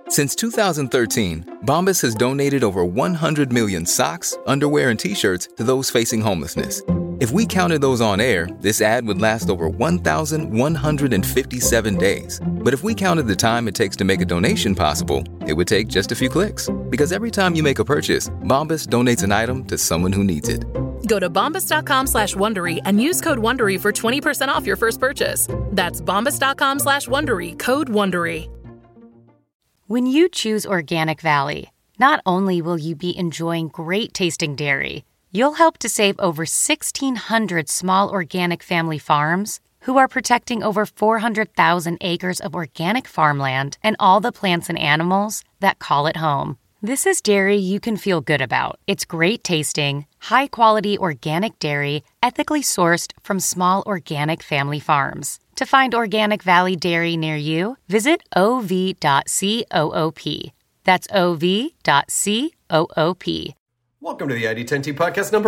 Since 2013, Bombas has donated over 100 million socks, underwear, and T-shirts to those facing homelessness. If we counted those on air, this ad would last over 1,157 days. But if we counted the time it takes to make a donation possible, it would take just a few clicks. Because every time you make a purchase, Bombas donates an item to someone who needs it. Go to bombas.com/Wondery and use code Wondery for 20% off your first purchase. That's bombas.com/Wondery, code Wondery. When you choose Organic Valley, not only will you be enjoying great tasting dairy, you'll help to save over 1,600 small organic family farms who are protecting over 400,000 acres of organic farmland and all the plants and animals that call it home. This is dairy you can feel good about. It's great tasting, high-quality organic dairy, ethically sourced from small organic family farms. To find Organic Valley Dairy near you, visit ov.coop. That's ov.coop. Welcome to the ID10T podcast number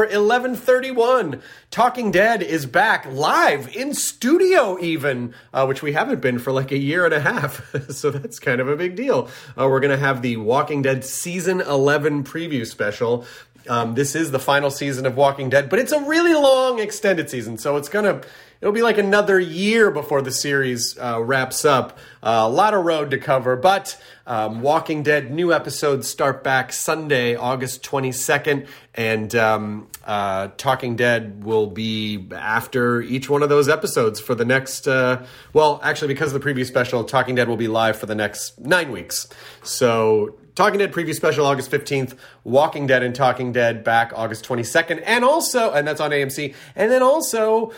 1131. Talking Dead is back live in studio even, which we haven't been for like a year and a half. So that's kind of a big deal. We're going to have the Walking Dead Season 11 preview special. This is the final season of Walking Dead, but it's a really long extended season. So it'll be like another year before the series wraps up. A lot of road to cover, but Walking Dead new episodes start back Sunday, August 22nd, and Talking Dead will be after each one of those episodes for the next, actually because of the preview special, Talking Dead will be live for the next 9 weeks. So Talking Dead preview special August 15th, Walking Dead and Talking Dead back August 22nd, and that's on AMC. And then also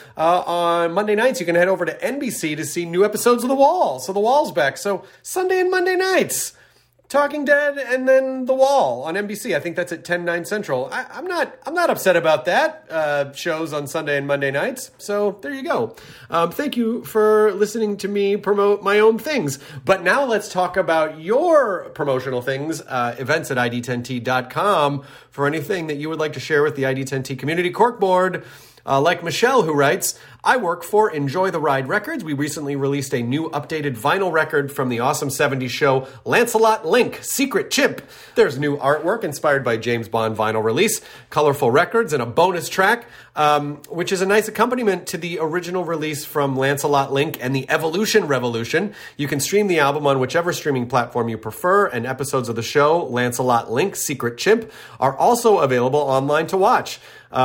on Monday nights, you can head over to NBC to see new episodes of The Wall. So The Wall's back. So Sunday and Monday nights, Talking Dead and then The Wall on NBC. I think that's at 10/9 Central. I'm not upset about that. Shows on Sunday and Monday nights. So there you go. Thank you for listening to me promote my own things. But now let's talk about your promotional things. Events at ID10T.com for anything that you would like to share with the ID10T community. Corkboard. Like Michelle, who writes, I work for Enjoy the Ride Records. We recently released a new updated vinyl record from the awesome 70s show, Lancelot Link, Secret Chimp. There's new artwork inspired by James Bond vinyl release, colorful records, and a bonus track, which is a nice accompaniment to the original release from Lancelot Link and the Evolution Revolution. You can stream the album on whichever streaming platform you prefer, and episodes of the show, Lancelot Link, Secret Chimp, are also available online to watch.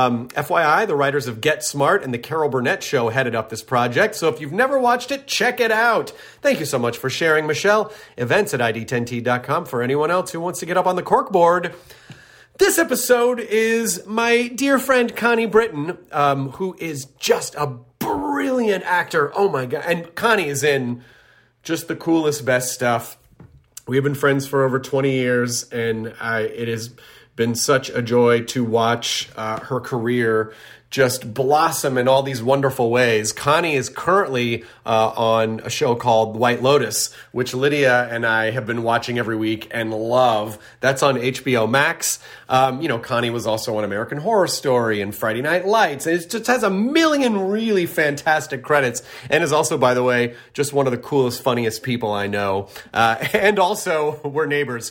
FYI, the writers of Get Smart and the Carol Burnett Show headed up this project, so if you've never watched it, check it out. Thank you so much for sharing, Michelle. Events at ID10T.com for anyone else who wants to get up on the corkboard. This episode is my dear friend Connie Britton, who is just a brilliant actor. Oh my God. And Connie is in just the coolest, best stuff. We have been friends for over 20 years, and it has been such a joy to watch her career just blossom in all these wonderful ways. Connie is currently on a show called White Lotus, which Lydia and I have been watching every week and love. That's on HBO Max. Connie was also on American Horror Story and Friday Night Lights. And it just has a million really fantastic credits, and is also, by the way, just one of the coolest, funniest people I know. And also, we're neighbors.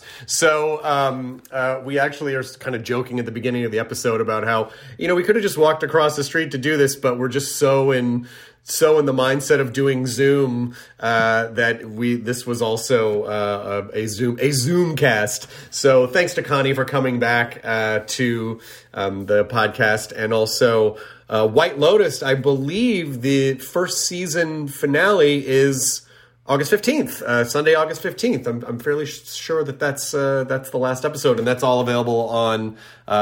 So we actually are kind of joking at the beginning of the episode about how, we could have just walked across the street to do this, but we're just so in the mindset of doing Zoom that this was also a Zoom cast. So thanks to Connie for coming back to the podcast. And also White Lotus, I believe the first season finale is August 15th, Sunday, August 15th. I'm fairly sure that's the last episode, and that's all available on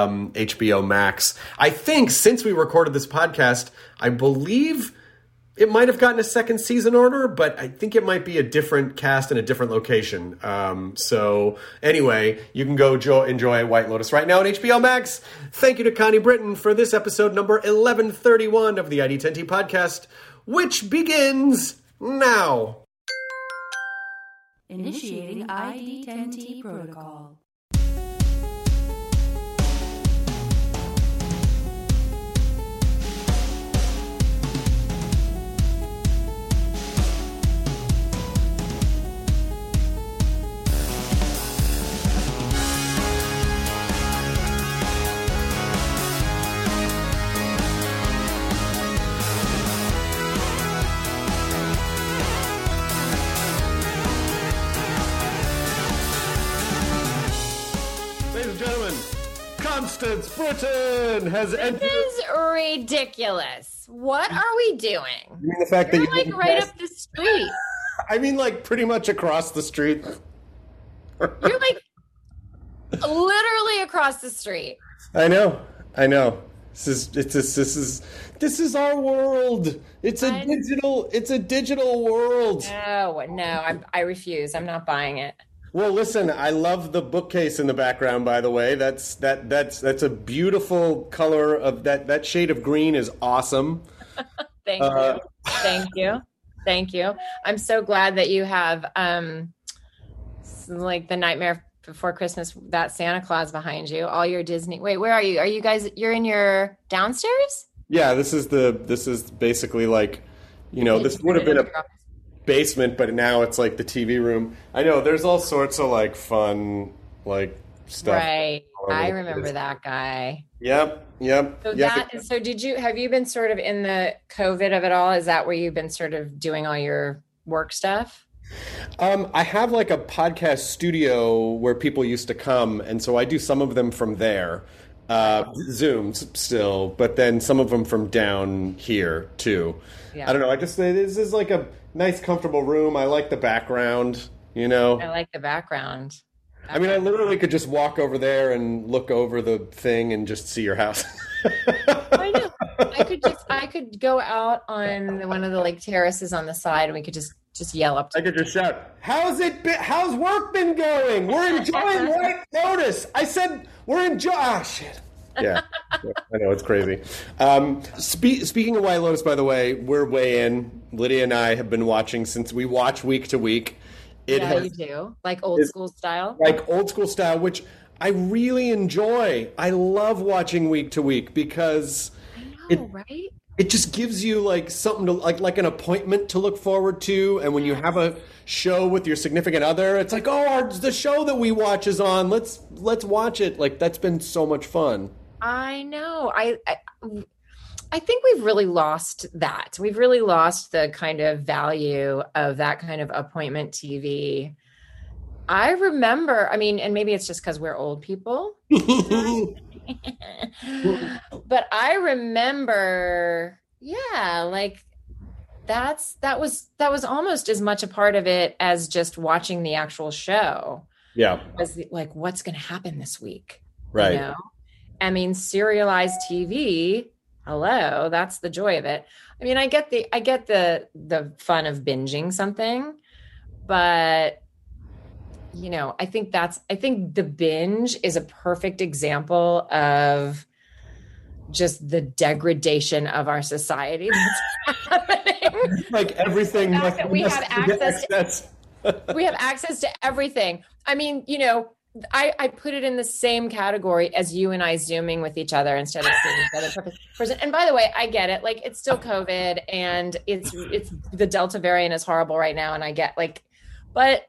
HBO Max. I think since we recorded this podcast, I believe it might have gotten a second season order, but I think it might be a different cast in a different location. So anyway, you can go enjoy White Lotus right now on HBO Max. Thank you to Connie Britton for this episode number 1131 of the ID10T podcast, which begins now. Initiating ID10T protocol. Constance Britton has entered. This is ridiculous. What are we doing? I mean, the fact You're that like right up the street. I mean, like pretty much across the street. You're like literally across the street. I know. This is our world. It's a digital world. No, I refuse. I'm not buying it. Well, listen, I love the bookcase in the background, by the way. That's a beautiful color of that shade of green is awesome. Thank you. Thank you. I'm so glad that you have like the Nightmare Before Christmas, that Santa Claus behind you, all your Disney. Wait, where are you? Are you guys, you're in your downstairs? Yeah, this is basically like, this would have been a basement, but now it's like the TV room. I know there's all sorts of like fun, like stuff. Right. I remember that guy. Yep. So have you been sort of in the COVID of it all? Is that where you've been sort of doing all your work stuff? I have like a podcast studio where people used to come, and so I do some of them from there. Zooms still, but then some of them from down here too. Yeah. I don't know. This is like a nice, comfortable room. I like the background, I like the background. I mean, I literally could just walk over there and look over the thing and just see your house. I know. I could go out on one of the like terraces on the side, and we could just yell up. I could just shout, How's work been going? We're enjoying White Lotus. I said we're enjoying. Ah, shit. Yeah, I know, it's crazy. Speaking of White Lotus, by the way, we're way in. Lydia and I have been watching since we watch week to week. You do? Like old school style? Like old school style, which I really enjoy. I love watching week to week because right? It just gives you like something to like an appointment to look forward to. And when you have a show with your significant other, it's like, the show that we watch is on. Let's watch it. Like, that's been so much fun. I know. I think we've really lost that. We've really lost the kind of value of that kind of appointment TV. I remember, and maybe it's just because we're old people, but I remember, like that was almost as much a part of it as just watching the actual show. Yeah. As like, what's going to happen this week? Right. Serialized TV. Hello, that's the joy of it. I get the fun of binging something, but I think the binge is a perfect example of just the degradation of our society that's happening. Like everything. We have access. We have access to everything. I put it in the same category as you and I Zooming with each other instead of seeing each other person. And by the way, I get it. Like, it's still COVID and it's the Delta variant is horrible right now. And I get like, but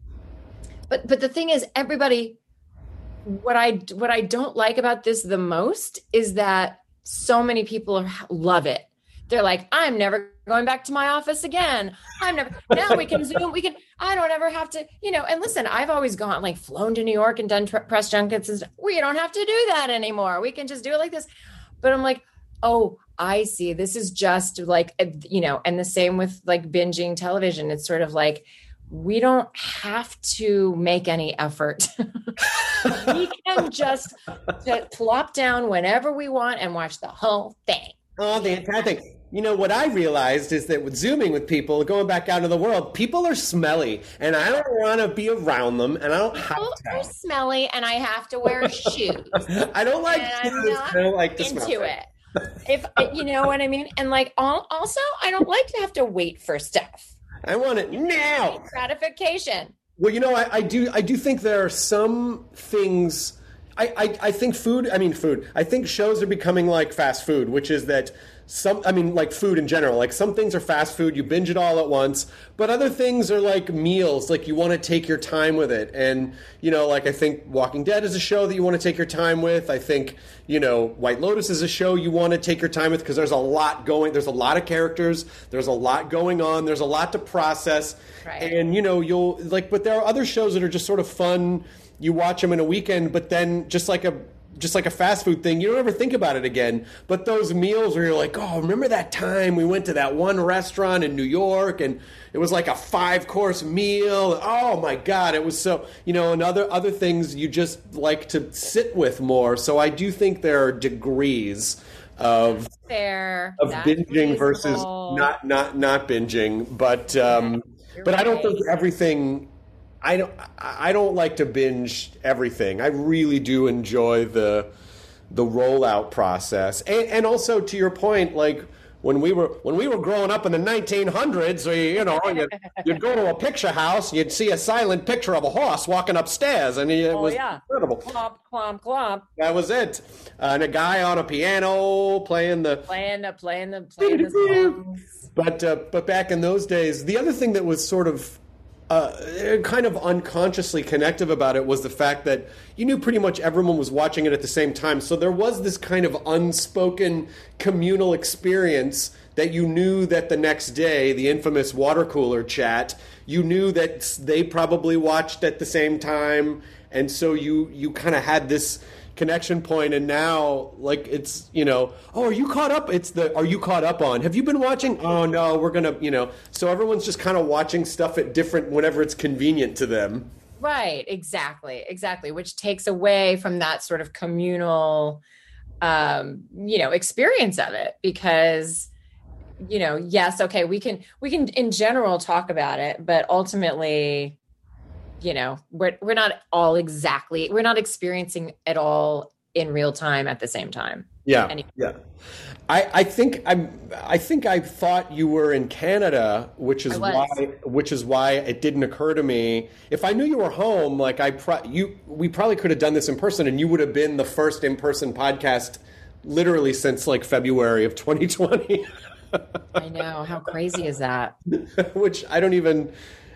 the thing is, everybody, what I don't like about this the most is that so many people love it. They're like, I'm never going back to my office again. Now we can Zoom. I don't ever have to, and listen, I've always flown to New York and done press junkets. And we don't have to do that anymore. We can just do it like this. But I'm like, oh, I see. This is just like, and the same with like binging television. It's sort of like, we don't have to make any effort. We can just plop down whenever we want and watch the whole thing. Oh, the entire thing. What I realized is that with Zooming with people, going back out into the world, people are smelly, and I don't want to be around them, and I don't have to. People are smelly, and I have to wear shoes. I don't like I don't like to into it. If you know what I mean, and like also, I don't like to have to wait for stuff. I want it now. Gratification. Well, I do think there are some things. I think food. I think shows are becoming like fast food, which is that like food in general. Like some things are fast food, you binge it all at once, but other things are like meals. Like you want to take your time with it, and like I think Walking Dead is a show that you want to take your time with. I think White Lotus is a show you want to take your time with because there's a lot going. There's a lot of characters. There's a lot going on. There's a lot to process, right. And but there are other shows that are just sort of fun. You watch them in a weekend, but then just like a just like a fast food thing. You don't ever think about it again. But those meals where you're like, oh, remember that time we went to that one restaurant in New York and it was like a 5-course meal. Oh my God, it was so, and other things you just like to sit with more. So I do think there are degrees of binging reasonable. Versus not binging. But I don't think everything. I don't like to binge everything. I really do enjoy the rollout process, and also to your point, like when we were growing up in the 1900s, you'd go to a picture house, you'd see a silent picture of a horse walking upstairs, and it was incredible. Clomp, clomp, clomp. That was it, and a guy on a piano playing the songs. But back in those days, the other thing that was sort of kind of unconsciously connective about it was the fact that you knew pretty much everyone was watching it at the same time. So there was this kind of unspoken communal experience that you knew that the next day, the infamous water cooler chat, you knew that they probably watched at the same time. And so you kind of had this connection point, and now like it's oh, are you caught up? Are you caught up on? Have you been watching? Oh no, we're gonna so everyone's just kind of watching stuff at different whenever it's convenient to them. Right, exactly, which takes away from that sort of communal experience of it, because yes, okay, we can in general talk about it, but ultimately we're not experiencing it all in real time at the same time. Yeah. Anyway. Yeah. I think I thought you were in Canada, which is why it didn't occur to me. If I knew you were home, like we probably could have done this in person, and you would have been the first in-person podcast literally since like February of 2020. I know. How crazy is that? Which I don't even.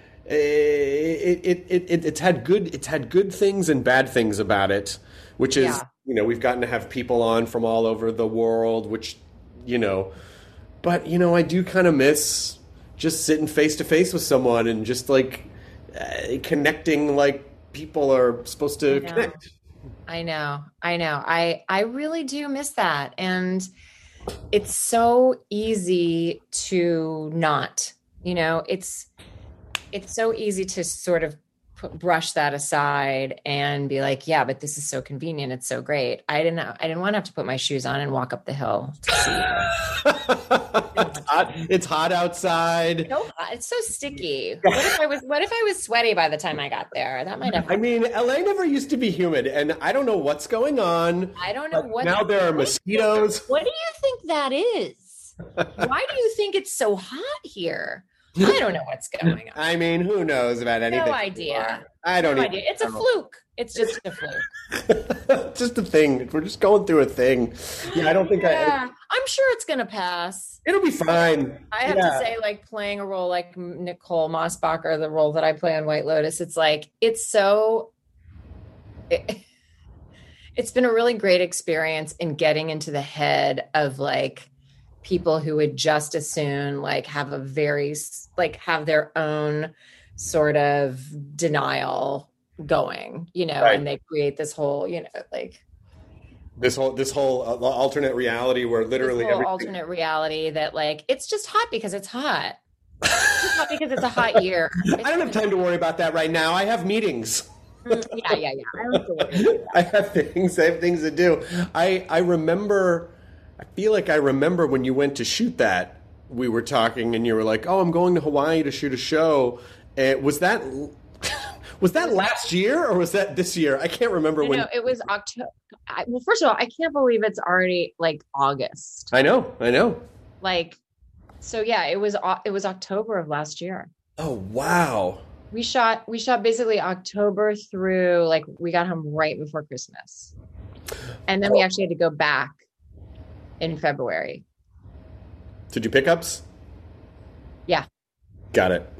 It's had good things and bad things about it, which is we've gotten to have people on from all over the world, which but I do kind of miss just sitting face to face with someone and just like connecting like people are supposed to connect. I know. I really do miss that, and it's so easy to not. It's so easy to sort of brush that aside and be like, yeah, but this is so convenient. It's so great. I didn't want to have to put my shoes on and walk up the hill to see you. It's hot outside. So hot. It's so sticky. What if I was sweaty by the time I got there? That might have happened. I mean, LA never used to be humid, and I don't know what's going on. I don't know what. Now there are mosquitoes. What do you think that is? Why do you think it's so hot here? I don't know what's going on. I mean, who knows about anything? No idea. I don't even. It's a fluke. It's just a fluke. Just a thing. We're just going through a thing. Yeah, I don't think I'm sure it's going to pass. It'll be fine. I have to say, like, playing a role like Nicole Mossbacher, the role that I play on White Lotus, it's like, it's been a really great experience in getting into the head of like people who would just as soon like have have their own sort of denial going, right. And they create this whole, like this whole alternate reality where literally alternate reality that like, it's just hot because it's hot. It's hot because it's a hot year. I don't have time to worry about that right now. I have meetings. Yeah. I don't have to worry. I have things to do. I feel like I remember when you went to shoot that, we were talking and you were like, oh, I'm going to Hawaii to shoot a show. Was that last year or was that this year? I can't remember when. No, it was October. Well, first of all, I can't believe it's already like August. I know. Like, so yeah, it was October of last year. Oh, wow. We shot basically October through, like, we got home right before Christmas. And then we actually had to go back in February. To do pickups? Yeah. Got it.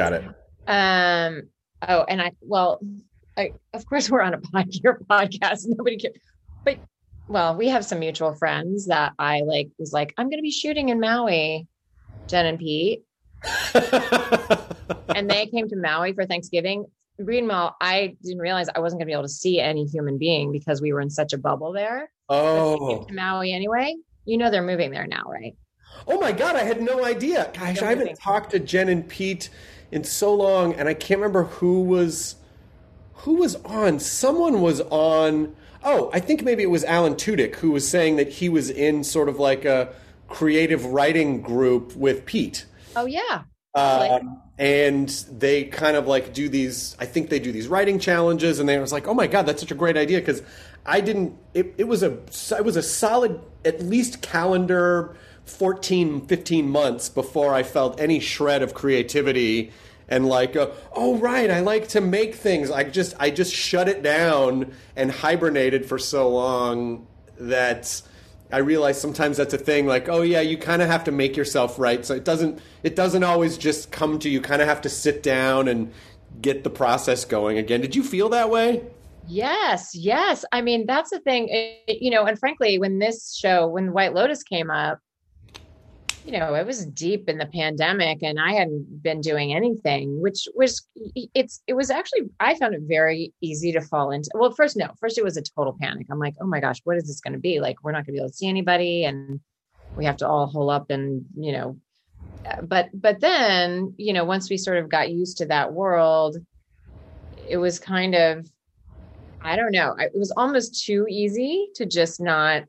Oh, and of course we're on a podcast. Nobody cares. But, well, we have some mutual friends that I was like, I'm going to be shooting in Maui, Jen and Pete. And they came to Maui for Thanksgiving meanwhile, I didn't realize I wasn't going to be able to see any human being because we were in such a bubble there. Oh, To Maui anyway. They're moving there now, right? oh my God, I had no idea. Gosh, I haven't talked to Jen and Pete in so long, and I can't remember who was on. Someone was on. Oh, I think maybe it was Alan Tudyk who was saying that he was in sort of like a creative writing group with Pete. Oh yeah. And they kind of like do these, I think they do these writing challenges, and they was like, oh my God, that's such a great idea. Because it was a solid, at least calendar 14, 15 months before I felt any shred of creativity and like, oh right, I like to make things. I just shut it down and hibernated for so long that I realize sometimes that's a thing. Like, oh yeah, you kind of have to make yourself right. So it doesn't always just come to you. Kind of have to sit down and get the process going again. Did you feel that way? Yes. I mean, that's the thing, and frankly, when White Lotus came up, it was deep in the pandemic and I hadn't been doing anything, which was, it was actually, I found it very easy to fall into. Well, first it was a total panic. I'm like, oh my gosh, what is this going to be? Like, we're not gonna be able to see anybody and we have to all hole up and, but then, once we sort of got used to that world, it was kind of, I don't know, it was almost too easy to just not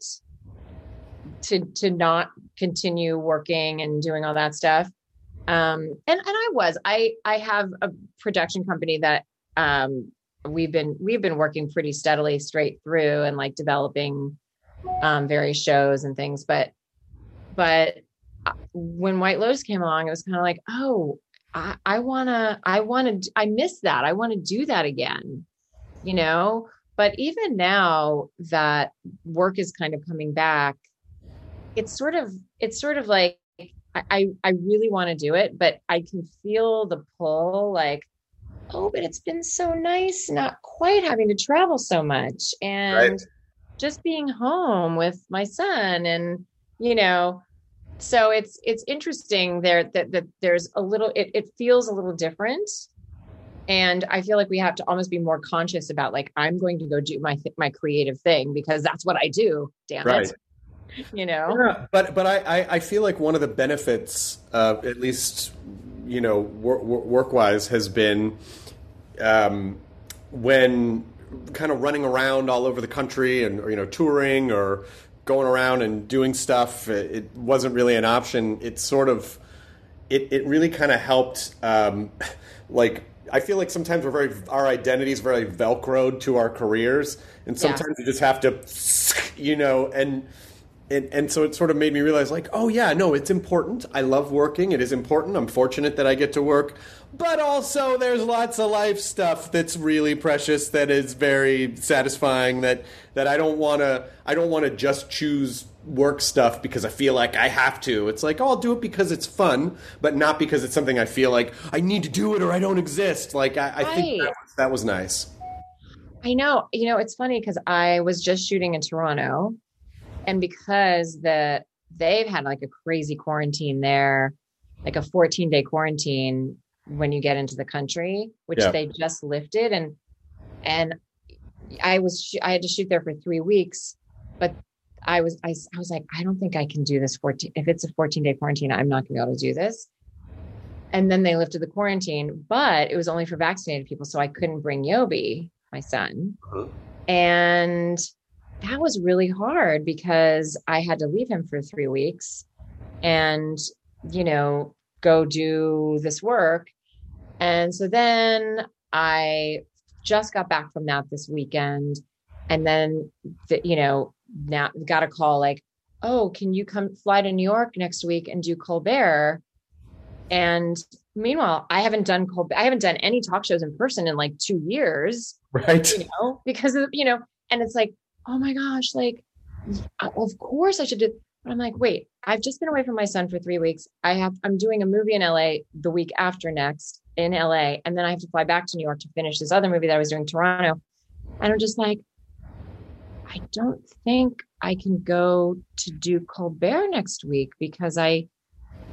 continue working and doing all that stuff. And I have a production company that we've been working pretty steadily straight through and like developing various shows and things. But when White Lotus came along, it was kind of like, oh, I miss that. I want to do that again, but even now that work is kind of coming back, it's sort of like, I really want to do it, but I can feel the pull like, oh, but it's been so nice not quite having to travel so much and just being home with my son. And, so it's interesting there that there's a little, it feels a little different. And I feel like we have to almost be more conscious about like, I'm going to go do my creative thing because that's what I do. Damn it. Yeah, but I feel like one of the benefits, at least, work-wise, has been when kind of running around all over the country and, touring or going around and doing stuff, it wasn't really an option. It sort of, it really kind of helped, like, I feel like sometimes our identity is very Velcroed to our careers, and sometimes you just have to, and so it sort of made me realize, like, oh yeah, no, it's important. I love working. It is important. I'm fortunate that I get to work, but also there's lots of life stuff that's really precious, that is very satisfying. That I don't want to just choose work stuff because I feel like I have to. It's like, oh, I'll do it because it's fun, but not because it's something I feel like I need to do it or I don't exist. Like I think that was nice. I know. It's funny because I was just shooting in Toronto, and because they've had like a crazy quarantine there, like a 14-day quarantine when you get into the country, which they just lifted, and I had to shoot there for 3 weeks, but I was like, I don't think I can do this 14. If it's a 14-day quarantine, I'm not gonna be able to do this. And then they lifted the quarantine, but it was only for vaccinated people, so I couldn't bring Yobi, my son. And that was really hard because I had to leave him for 3 weeks and, go do this work. And so then I just got back from that this weekend. And then, now got a call like, oh, can you fly to New York next week and do Colbert? And meanwhile, I haven't done any talk shows in person in like 2 years. Right. Because of, and it's like, oh my gosh, like, of course I should do. But I'm like, wait, I've just been away from my son for 3 weeks. I'm doing a movie in LA the week after next in LA. And then I have to fly back to New York to finish this other movie that I was doing in Toronto. And I'm just like, I don't think I can go to do Colbert next week because I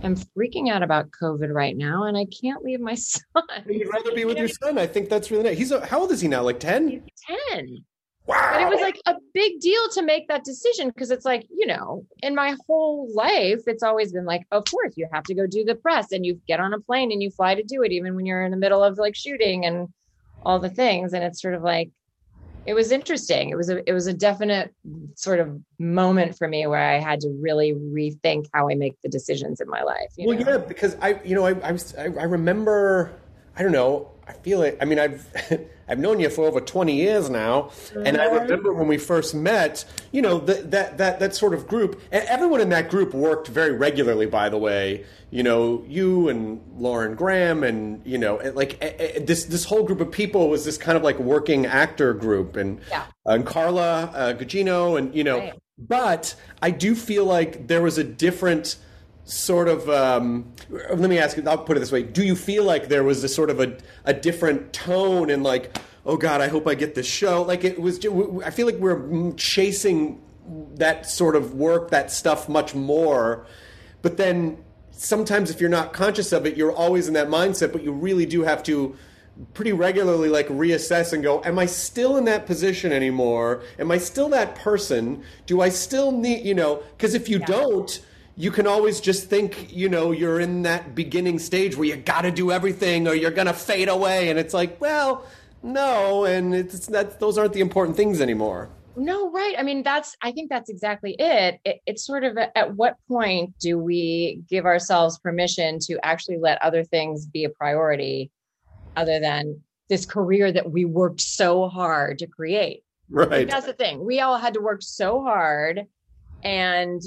am freaking out about COVID right now, and I can't leave my son. You'd rather be with your son. I think that's really nice. How old is he now? Like 10? He's 10. Wow. But it was like a big deal to make that decision because it's like, in my whole life, it's always been like, of course, you have to go do the press and you get on a plane and you fly to do it, even when you're in the middle of like shooting and all the things. And it's sort of like, it was interesting. It was a definite sort of moment for me where I had to really rethink how I make the decisions in my life. Well, yeah, because I remember, I don't know, I feel it. I mean, I've known you for over 20 years now, and I remember when we first met, that sort of group, and everyone in that group worked very regularly, by the way. You and Lauren Graham and, this whole group of people was this kind of like working actor group, and Carla Gugino, and, right. But I do feel like there was a different sort of, let me ask you, I'll put it this way. Do you feel like there was a sort of a different tone and like, oh God, I hope I get this show? Like it was, I feel like we're chasing that sort of work, that stuff much more. But then sometimes if you're not conscious of it, you're always in that mindset, but you really do have to pretty regularly like reassess and go, am I still in that position anymore? Am I still that person? Do I still need, because if you don't, you can always just think, you're in that beginning stage where you got to do everything or you're going to fade away. And it's like, well, no. And those aren't the important things anymore. No, right. I mean, I think that's exactly it. It's sort of at what point do we give ourselves permission to actually let other things be a priority other than this career that we worked so hard to create? Right. Like, that's the thing. We all had to work so hard and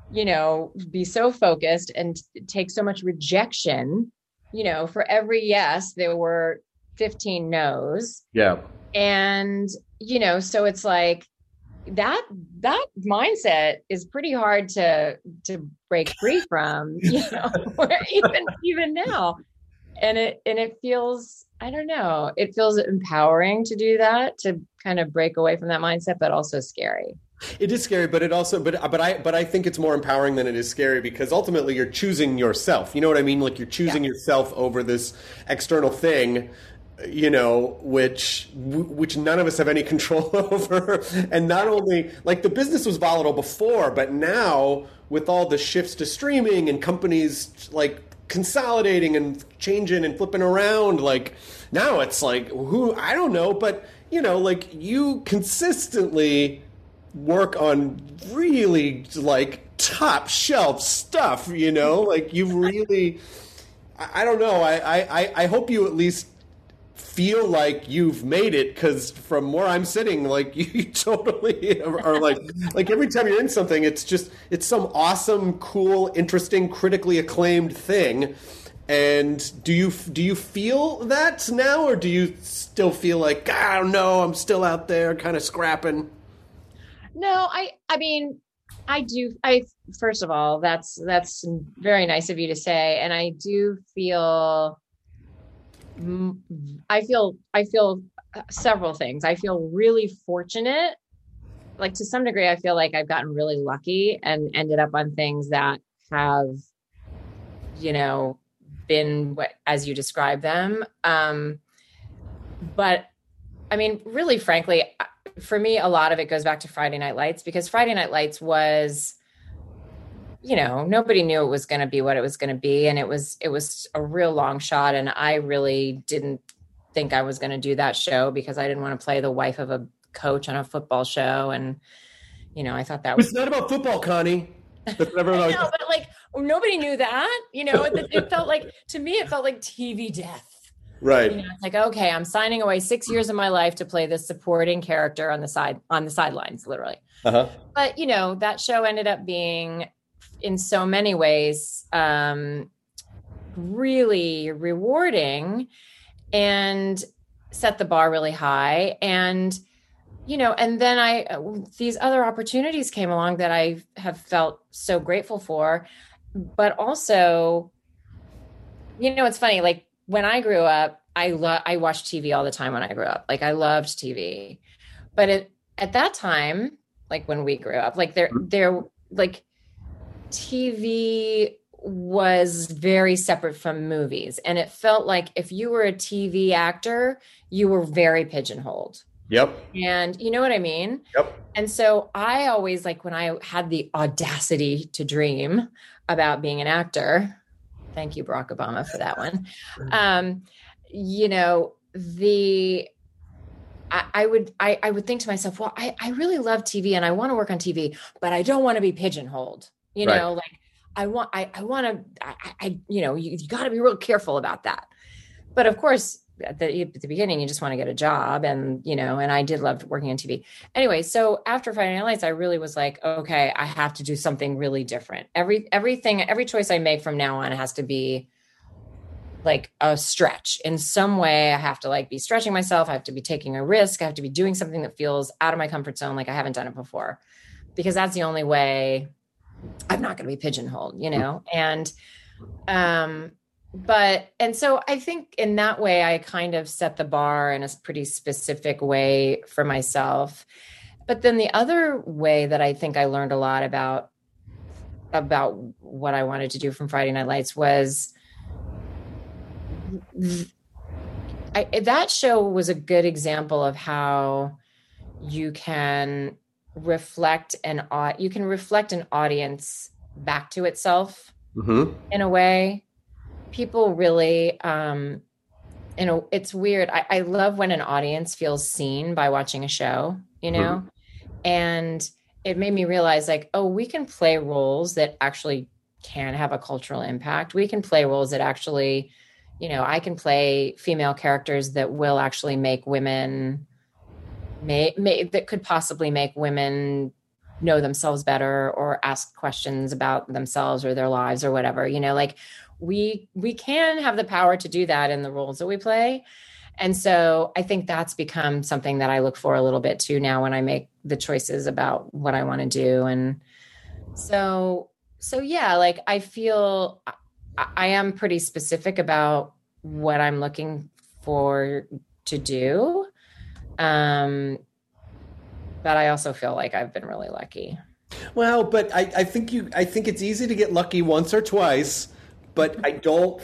be so focused and take so much rejection, for every yes, there were 15 no's. Yeah. And, so it's like that mindset is pretty hard to break free from, even now. And it feels, I don't know, it feels empowering to do that, to kind of break away from that mindset, but also scary. It is scary, but it also, but I think it's more empowering than it is scary because ultimately you're choosing yourself. You know what I mean? Like you're choosing yourself over this external thing, which none of us have any control over. And not only like the business was volatile before, but now with all the shifts to streaming and companies like consolidating and changing and flipping around, like now it's like I don't know, but like you consistently work on really like top shelf stuff, like you really, I don't know. I hope you at least feel like you've made it, because from where I'm sitting, like you totally are like every time you're in something, it's some awesome, cool, interesting, critically acclaimed thing. And do you feel that now, or do you still feel like, I don't know, I'm still out there kind of scrapping? No, I mean, I do. First of all, that's very nice of you to say. And I do feel, I feel several things. I feel really fortunate. Like to some degree, I feel like I've gotten really lucky and ended up on things that have, been what, as you describe them. But I mean, really, frankly, for me, a lot of it goes back to Friday Night Lights, because Friday Night Lights was, nobody knew it was going to be what it was going to be. And it was a real long shot. And I really didn't think I was going to do that show because I didn't want to play the wife of a coach on a football show. And, I thought that was... It's not about football, Connie. That's never about... No, but like, nobody knew that, it felt like, to me, it felt like TV death. Right. It's like, okay, I'm signing away 6 years of my life to play this supporting character on the sidelines, literally. Uh-huh. But, that show ended up being, in so many ways, really rewarding and set the bar really high. And, and then these other opportunities came along that I have felt so grateful for. But also, it's funny, like, when I grew up, I watched TV all the time when I grew up. Like I loved TV, but at that time, like when we grew up, like there like TV was very separate from movies. And it felt like if you were a TV actor, you were very pigeonholed. Yep. And you know what I mean? Yep. And so I always, like, when I had the audacity to dream about being an actor, thank you, Barack Obama, for that one. You know, I would think to myself, well, I really love TV and I want to work on TV, but I don't want to be pigeonholed. You know, like I want to, you know, you got to be real careful about that. But of course, at the beginning, you just want to get a job, and, you know, and I did love working on TV. Anyway, so after Friday Night Lights, I really was like, okay, I have to do something really different. Every choice I make from now on has to be like a stretch in some way. I have to like be stretching myself. I have to be taking a risk. I have to be doing something that feels out of my comfort zone, like I haven't done it before, because that's the only way I'm not going to be pigeonholed, you know? And, and so I think in that way, I kind of set the bar in a pretty specific way for myself. But then the other way that I think I learned a lot about what I wanted to do from Friday Night Lights was that show was a good example of how you can reflect an audience back to itself in a way. People really, it's weird. I love when an audience feels seen by watching a show, you know, and it made me realize, like, oh, we can play roles that actually can have a cultural impact. We can play roles that actually, you know, I can play female characters that will actually make women, that could possibly make women know themselves better or ask questions about themselves or their lives or whatever, you know, like we can have the power to do that in the roles that we play. And so I think that's become something that I look for a little bit too now when I make the choices about what I want to do. And so yeah, like I feel I am pretty specific about what I'm looking for to do. But I also feel like I've been really lucky. Well, but I think it's easy to get lucky once or twice, but I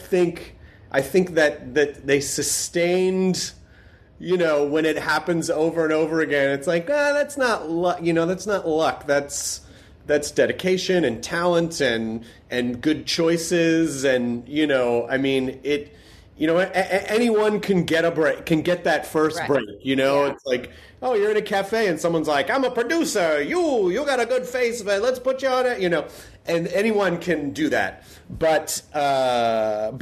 think that they sustained, you know, when it happens over and over again, it's like, that's not luck, you know, that's not luck. That's dedication and talent and good choices. And, you know, I mean, anyone can get a break, can get that first break, you know. It's like, oh, you're in a cafe and someone's like, I'm a producer, you got a good face, but let's put you on it, you know. And anyone can do that, but to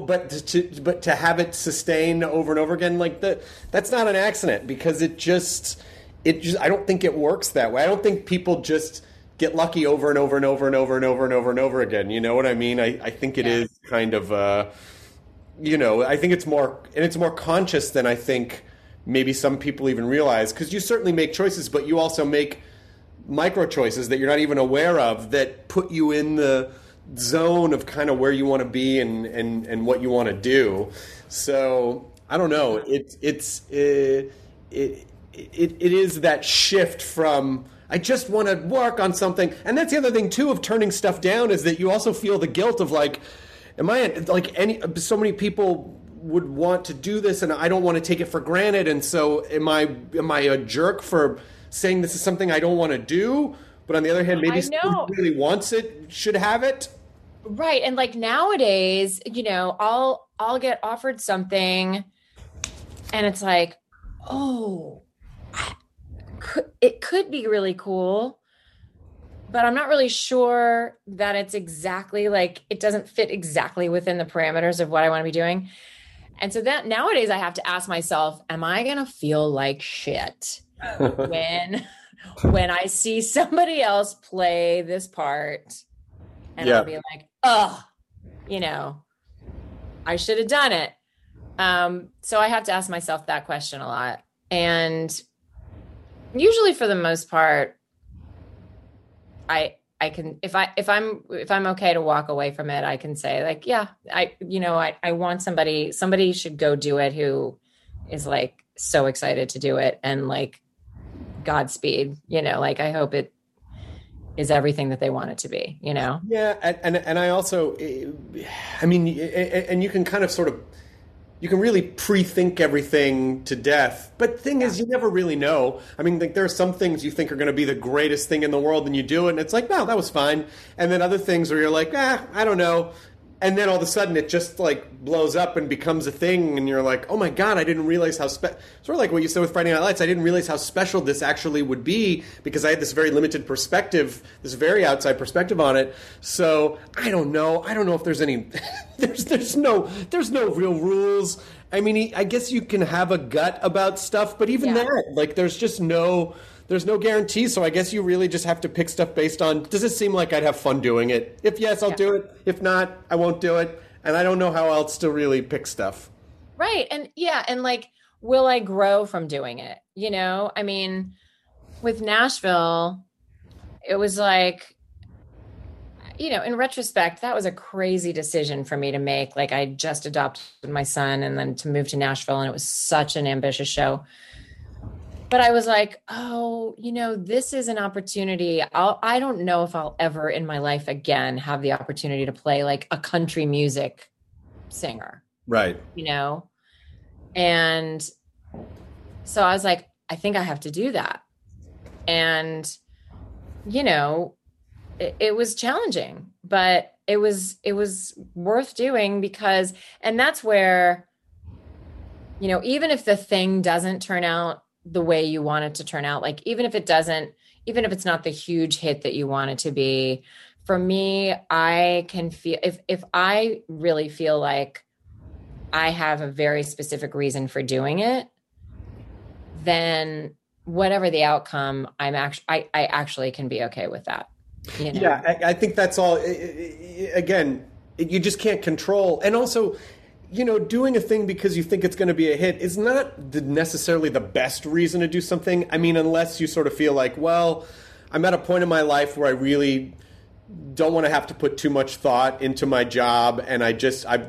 have it sustain over and over again, like that's not an accident, because it just I don't think it works that way. I don't think people just get lucky over and over and over and over and over and over and over again. You know what I mean? I think it is kind of you know, I think it's more conscious than I think maybe some people even realize, because you certainly make choices, but you also make micro choices that you're not even aware of that put you in the zone of kind of where you want to be and what you want to do. So I don't know. It is that shift from, I just want to work on something. And that's the other thing too of turning stuff down, is that you also feel the guilt of like, so many people would want to do this and I don't want to take it for granted. And so am I a jerk for saying this is something I don't want to do? But on the other hand, maybe someone who really wants it should have it. Right. And like nowadays, you know, I'll get offered something and it's like, oh, it could be really cool, but I'm not really sure that it's exactly like, it doesn't fit exactly within the parameters of what I want to be doing. And so that nowadays I have to ask myself, am I going to feel like shit when I see somebody else play this part? And I'll be like, oh, you know, I should have done it. So I have to ask myself that question a lot. And usually for the most part, I can, if I'm okay to walk away from it, I can say like, yeah, I want somebody should go do it who is like so excited to do it, and like Godspeed, you know, like I hope it is everything that they want it to be, you know? Yeah. And I also, I mean, and you can kind of sort of, you can really pre-think everything to death. But the thing is, you never really know. I mean, like, there are some things you think are going to be the greatest thing in the world, and you do it, and it's like, no, that was fine. And then other things where you're like, I don't know. And then all of a sudden it just like blows up and becomes a thing, and you're like, oh my God, I didn't realize how sort of like what you said with Friday Night Lights, I didn't realize how special this actually would be because I had this very limited perspective, this very outside perspective on it. So I don't know if there's any there's no real rules. I mean, I guess you can have a gut about stuff, but even that, like, there's no guarantee, so I guess you really just have to pick stuff based on, does it seem like I'd have fun doing it? If yes, I'll do it. If not, I won't do it. And I don't know how else to really pick stuff. Right. And and like, will I grow from doing it? You know, I mean, with Nashville, it was like, you know, in retrospect, that was a crazy decision for me to make. Like, I just adopted my son and then to move to Nashville, and it was such an ambitious show. But I was like, oh, you know, this is an opportunity. I don't know if I'll ever in my life again have the opportunity to play like a country music singer. Right. You know? And so I was like, I think I have to do that. And, you know, it was challenging, but it was worth doing because, and that's where, you know, even if the thing doesn't turn out the way you want it to turn out, like even if it's not the huge hit that you want it to be, for me, I can feel, if I really feel like I have a very specific reason for doing it, then whatever the outcome, I actually can be okay with that. You know? Yeah, I think that's all. Again, you just can't control. And also, you know, doing a thing because you think it's going to be a hit is not necessarily the best reason to do something. I mean, unless you sort of feel like, well, I'm at a point in my life where I really don't want to have to put too much thought into my job, and I'd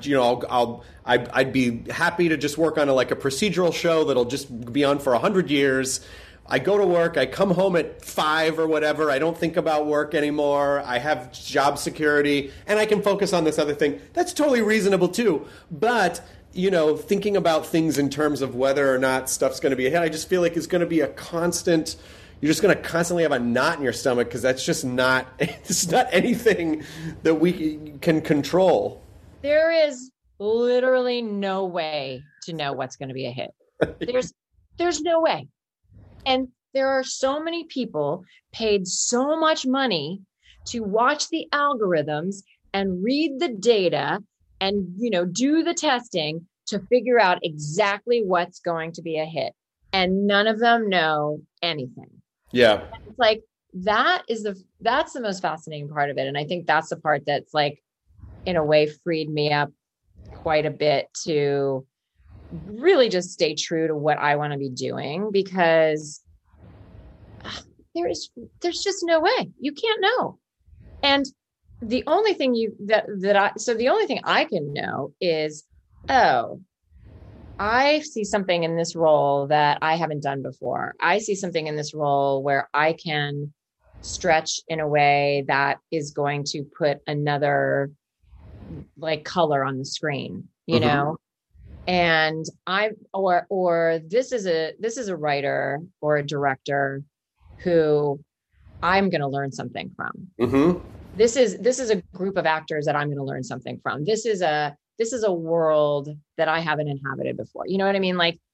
be happy to just work on a procedural show that'll just be on for 100 years. I go to work, I come home at 5 or whatever, I don't think about work anymore, I have job security, and I can focus on this other thing. That's totally reasonable too. But, you know, thinking about things in terms of whether or not stuff's going to be a hit, I just feel like it's going to be a constant, you're just going to constantly have a knot in your stomach because that's just not, it's not anything that we can control. There is literally no way to know what's going to be a hit. There's no way. And there are so many people paid so much money to watch the algorithms and read the data and, you know, do the testing to figure out exactly what's going to be a hit. And none of them know anything. Yeah. And it's like, that's the most fascinating part of it. And I think that's the part that's like, in a way, freed me up quite a bit to really just stay true to what I want to be doing, because there's just no way. You can't know. And the only thing the only thing I can know is, oh, I see something in this role that I haven't done before. I see something in this role where I can stretch in a way that is going to put another like color on the screen, you know? And this is a writer or a director who I'm going to learn something from. Mm-hmm. This is a group of actors that I'm going to learn something from. This is a world that I haven't inhabited before. You know what I mean? Like,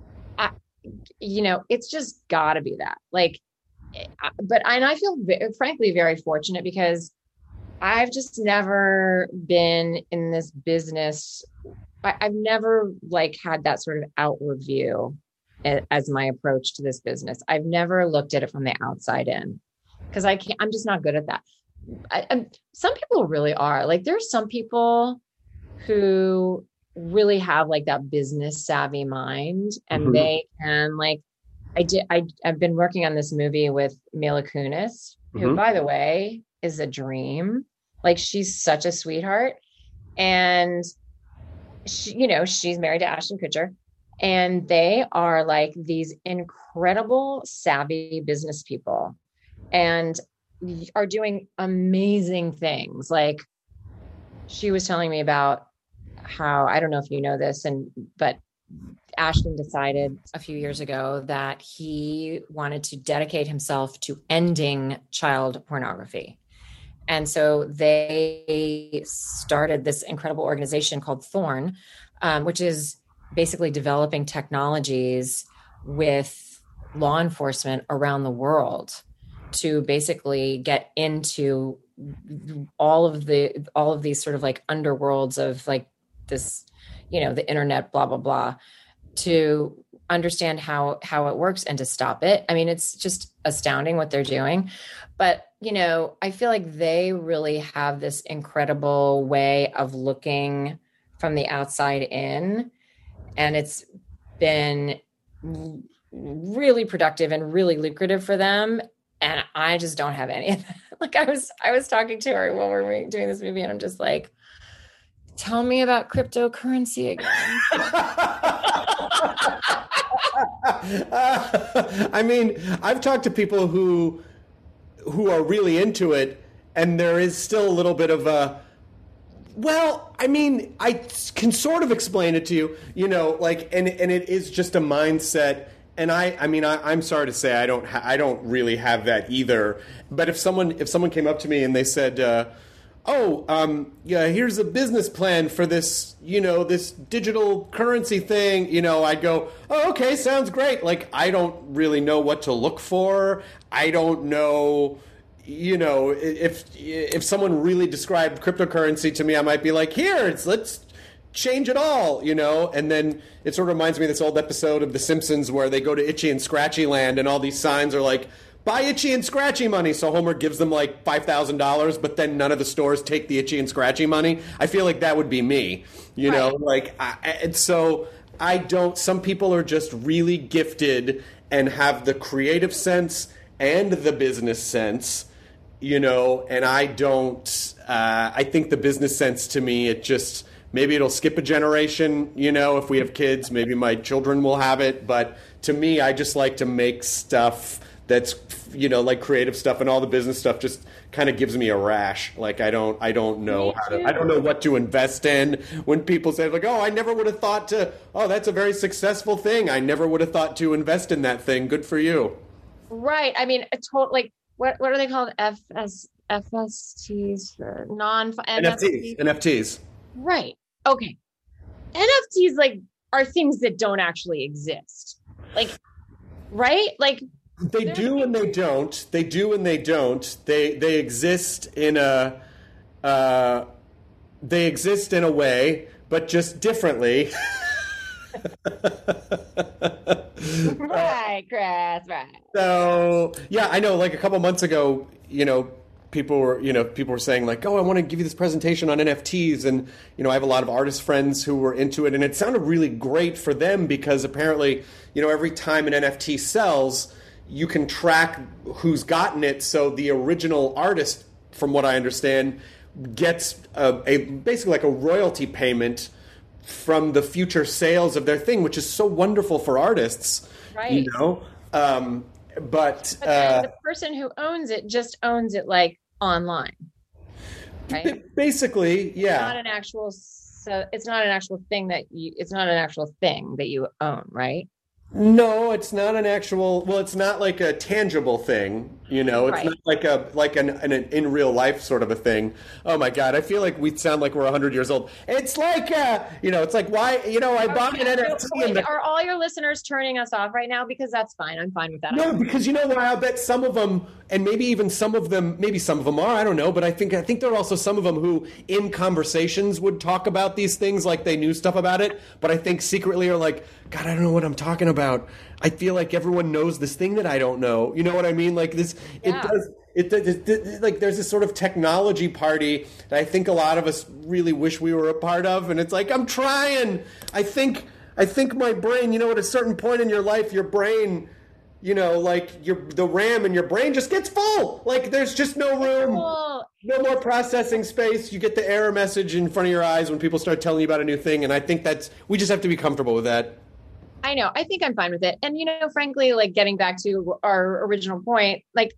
it's just got to be that. Like, and I feel frankly very fortunate because I've just never been in this business. I've never had that sort of outward view as my approach to this business. I've never looked at it from the outside in because I'm just not good at that. Some people really are. Like, there's some people who really have that business savvy mind, and they can I've been working on this movie with Mila Kunis, who, by the way, is a dream. She's such a sweetheart. And she's married to Ashton Kutcher, and they are these incredible savvy business people. And are doing amazing things. Like she was telling me about how, I don't know if you know this, but Ashton decided a few years ago that he wanted to dedicate himself to ending child pornography. And so they started this incredible organization called Thorn, which is basically developing technologies with law enforcement around the world to basically get into all of these sort of like underworlds of like this, the internet, blah, blah, blah, to understand how it works and to stop it. I mean, it's just astounding what they're doing. But, I feel like they really have this incredible way of looking from the outside in. And it's been really productive and really lucrative for them. And I just don't have any of that. Like I was talking to her while we were doing this movie, and I'm just like, tell me about cryptocurrency again. I mean, I've talked to people who are really into it, and there is still a little bit of a, well, I mean, I can sort of explain it to you, and it is just a mindset. And I'm sorry to say I don't really have that either. But if someone came up to me and they said, yeah, here's a business plan for this, this digital currency thing, I'd go, oh, okay, sounds great. Like, I don't really know what to look for. I don't know, if someone really described cryptocurrency to me, I might be like, let's change it all, and then it sort of reminds me of this old episode of The Simpsons where they go to Itchy and Scratchy Land and all these signs are like, buy Itchy and Scratchy money. So Homer gives them like $5,000, but then none of the stores take the Itchy and Scratchy money. I feel like that would be me, and so I don't, some people are just really gifted and have the creative sense and the business sense, and I don't, I think the business sense to me, it just, maybe it'll skip a generation, if we have kids, maybe my children will have it. But to me, I just like to make stuff that's, like creative stuff, and all the business stuff just kind of gives me a rash. Like, I don't know I don't know what to invest in. When people say like, oh, I never would have thought that's a very successful thing. I never would have thought to invest in that thing. Good for you. Right. I mean, what are they called? FSTs, NFTs. Right. Okay. NFTs are things that don't actually exist. Right? They do and they don't. They do and they don't. They exist in a way, but just differently. Right, Chris, right. So, yeah, I know, like a couple months ago, people were saying like, oh, I want to give you this presentation on NFTs. And, I have a lot of artist friends who were into it, and it sounded really great for them because apparently, every time an NFT sells, you can track who's gotten it. So the original artist, from what I understand, gets basically like a royalty payment from the future sales of their thing, which is so wonderful for artists, right? But the person who owns it just owns it online, right? Basically, yeah. It's not an actual thing that you own, right? No, it's not an actual. Well, it's not like a tangible thing. It's right. not like an in real life sort of a thing. Oh my God, I feel like we sound like we're 100 years old. It's like it's like why I bought an NFT. Are all your listeners turning us off right now? Because that's fine. I'm fine with that. No, because why? I'll bet some of them, and maybe even some of them are. I don't know, but I think there are also some of them who, in conversations, would talk about these things like they knew stuff about it. But I think secretly are like, God, I don't know what I'm talking about. I feel like everyone knows this thing that I don't know. You know what I mean? Like this, yeah. It like there's this sort of technology party that I think a lot of us really wish we were a part of. And it's like, I'm trying. I think my brain, at a certain point in your life, your brain, the RAM in your brain just gets full. Like there's just no room, no more processing space. You get the error message in front of your eyes when people start telling you about a new thing. And I think we just have to be comfortable with that. I know. I think I'm fine with it. And, frankly, getting back to our original point,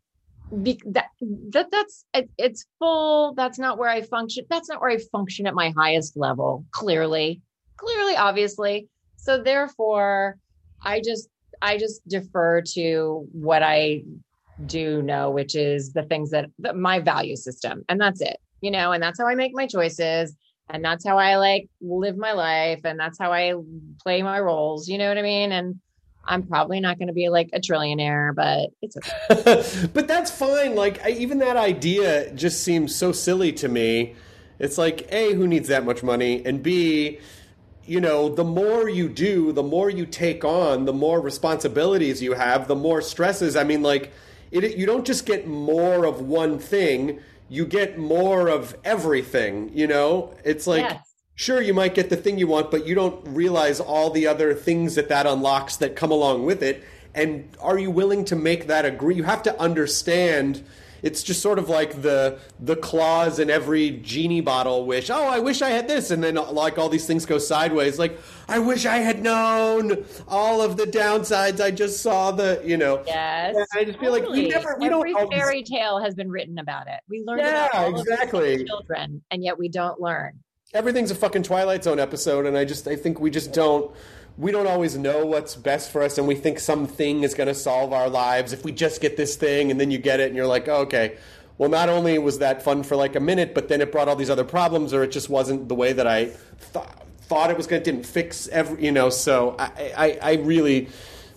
it's full. That's not where I function. That's not where I function at my highest level. Clearly, obviously. So therefore, I just defer to what I do know, which is the things that my value system, and that's it, and that's how I make my choices, and that's how I like live my life, and that's how I play my roles. You know what I mean? And I'm probably not going to be like a trillionaire, but it's okay. But that's fine. Like, even that idea just seems so silly to me. It's like, A, who needs that much money? And B, the more you do, the more you take on, the more responsibilities you have, the more stresses. I mean, like, you don't just get more of one thing, you get more of everything, It's like, yes. Sure, you might get the thing you want, but you don't realize all the other things that unlocks that come along with it. And are you willing to make that agree? You have to understand. It's just sort of like the clause in every genie bottle wish. Oh, I wish I had this. And then like all these things go sideways. Like, I wish I had known all of the downsides. I just saw Yes. I just feel like every fairy tale has been written about it. We learned about all exactly. of children, and yet we don't learn. Everything's a fucking Twilight Zone episode. And I think we don't always know what's best for us, and we think something is going to solve our lives if we just get this thing, and then you get it and you're like, oh, okay, well, not only was that fun for like a minute, but then it brought all these other problems, or it just wasn't the way that I thought it was going to, didn't fix so I really,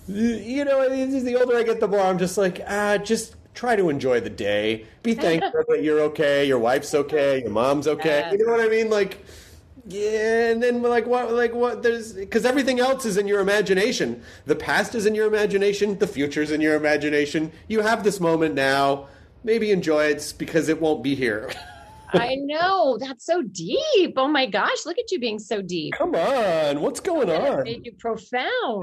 the older I get, the more I'm just like, just try to enjoy the day, be thankful that you're okay, your wife's okay, your mom's okay, you know what I mean? Like, yeah, and then what? Because everything else is in your imagination. The past is in your imagination. The future's in your imagination. You have this moment now. Maybe enjoy it because it won't be here. I know. That's so deep. Oh my gosh. Look at you being so deep. Come on. What's going on? Made you profound.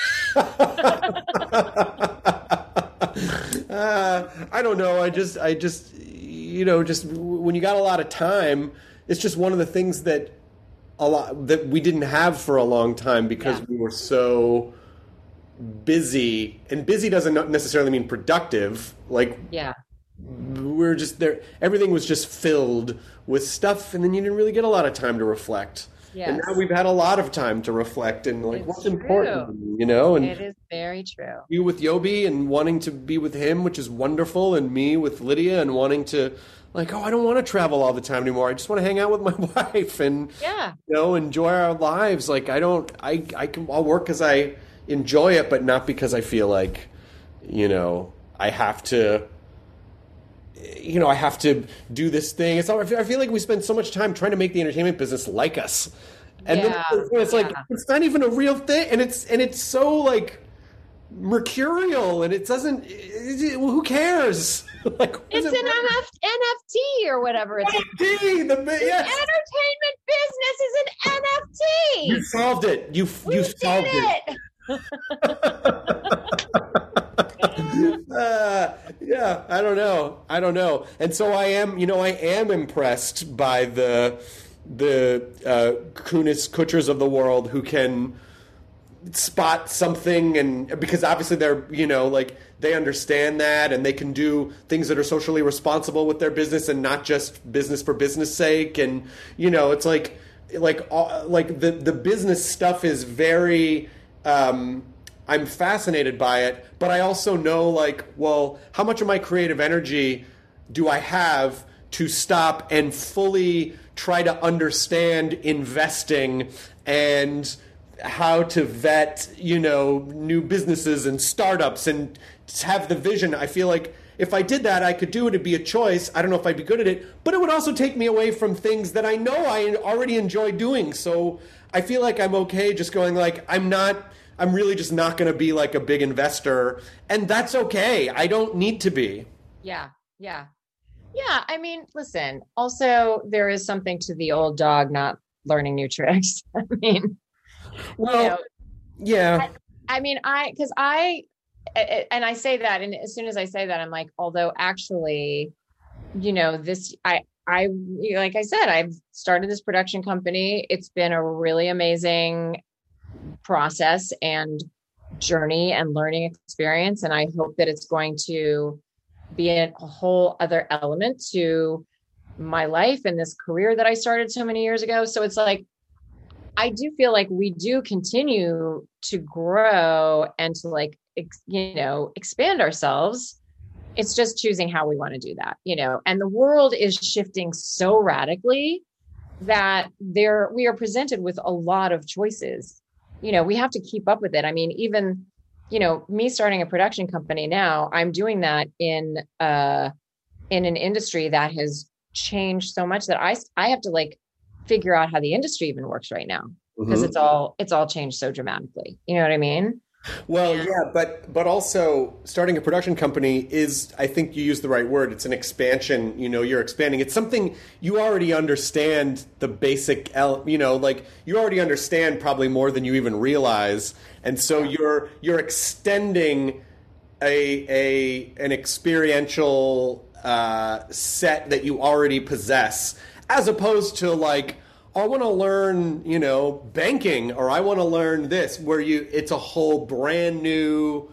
I don't know. I just just when you got a lot of time, it's just one of the things that we didn't have for a long time because we were so busy. And busy doesn't necessarily mean productive. Like, we're just there. Everything was just filled with stuff, and then you didn't really get a lot of time to reflect. Yes. And now we've had a lot of time to reflect and like, what's important, And it is very true. You with Yobi and wanting to be with him, which is wonderful, and me with Lydia and wanting to, like, I don't want to travel all the time anymore. I just want to hang out with my wife and enjoy our lives. Like, I'll work because I enjoy it, but not because I feel like, I have to. I have to do this thing. I feel like we spend so much time trying to make the entertainment business like us, and then it's like it's not even a real thing, and it's so like mercurial, and it doesn't. Who cares? Like, it's an NFT or whatever. It's NFT. The entertainment business is an NFT. You solved it. You solved it. I don't know. And so I am impressed by the Kunis Kutchers of the world who can spot something, and because obviously they're, they understand that, and they can do things that are socially responsible with their business and not just business for business sake. And, it's like the business stuff is very, I'm fascinated by it, but I also know, like, well, how much of my creative energy do I have to stop and fully try to understand investing and how to vet, new businesses and startups and have the vision? I feel like if I did that, I could do it. It'd be a choice. I don't know if I'd be good at it, but it would also take me away from things that I know I already enjoy doing. So I feel like I'm okay just going like, I'm really just not going to be like a big investor, and that's okay. I don't need to be. Yeah. I mean, listen, also there is something to the old dog not learning new tricks. I mean, yeah. I mean, I say that, and as soon as I say that, I'm like, although actually, this, like I said, I've started this production company. It's been a really amazing process and journey and learning experience. And I hope that it's going to be a whole other element to my life and this career that I started so many years ago. So it's like, I do feel like we do continue to grow and to like, expand ourselves. It's just choosing how we want to do that, and the world is shifting so radically that we are presented with a lot of choices. We have to keep up with it. I mean, even, me starting a production company now, I'm doing that in an industry that has changed so much that I have to like figure out how the industry even works right now, because it's all changed so dramatically. You know what I mean? Well, yeah, but also starting a production company is, I think you used the right word. It's an expansion. You're expanding. It's something you already understand the basic, like you already understand probably more than you even realize. And so you're extending an experiential set that you already possess, as opposed to like, I want to learn, banking, or I want to learn this, where it's a whole brand new,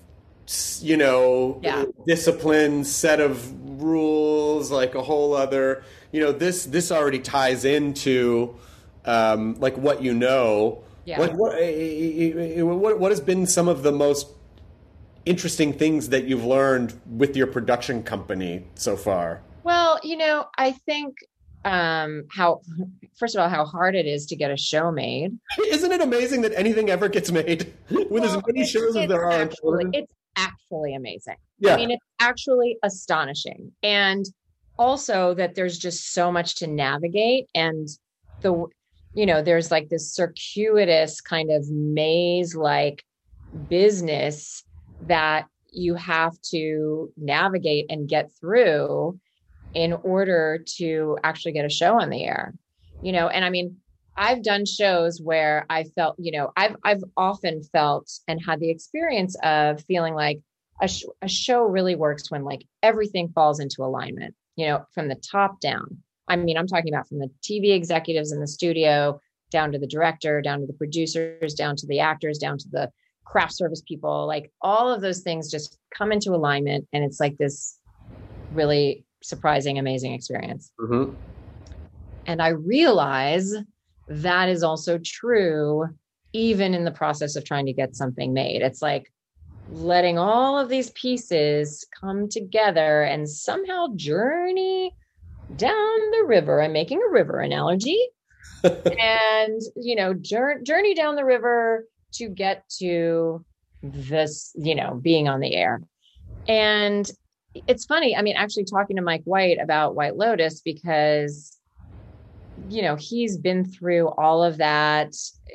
discipline, set of rules, like a whole other, this already ties into, like what Yeah. Like what has been some of the most interesting things that you've learned with your production company so far? Well, I think first of all, how hard it is to get a show made. Isn't it amazing that anything ever gets made with as many shows as there are? It's actually amazing. Yeah. I mean, it's actually astonishing. And also that there's just so much to navigate, and there's like this circuitous kind of maze-like business that you have to navigate and get through in order to actually get a show on the air, and I mean, I've done shows where I felt, I've often felt and had the experience of feeling like a show really works when like everything falls into alignment, from the top down. I mean, I'm talking about from the TV executives in the studio down to the director, down to the producers, down to the actors, down to the craft service people, like all of those things just come into alignment. And it's like this really surprising, amazing experience. Mm-hmm. And I realize that is also true even in the process of trying to get something made. It's like letting all of these pieces come together and somehow journey down the river. I'm making a river analogy. And, journey down the river to get to this, being on the air. And it's funny. I mean, actually talking to Mike White about White Lotus, because, he's been through all of that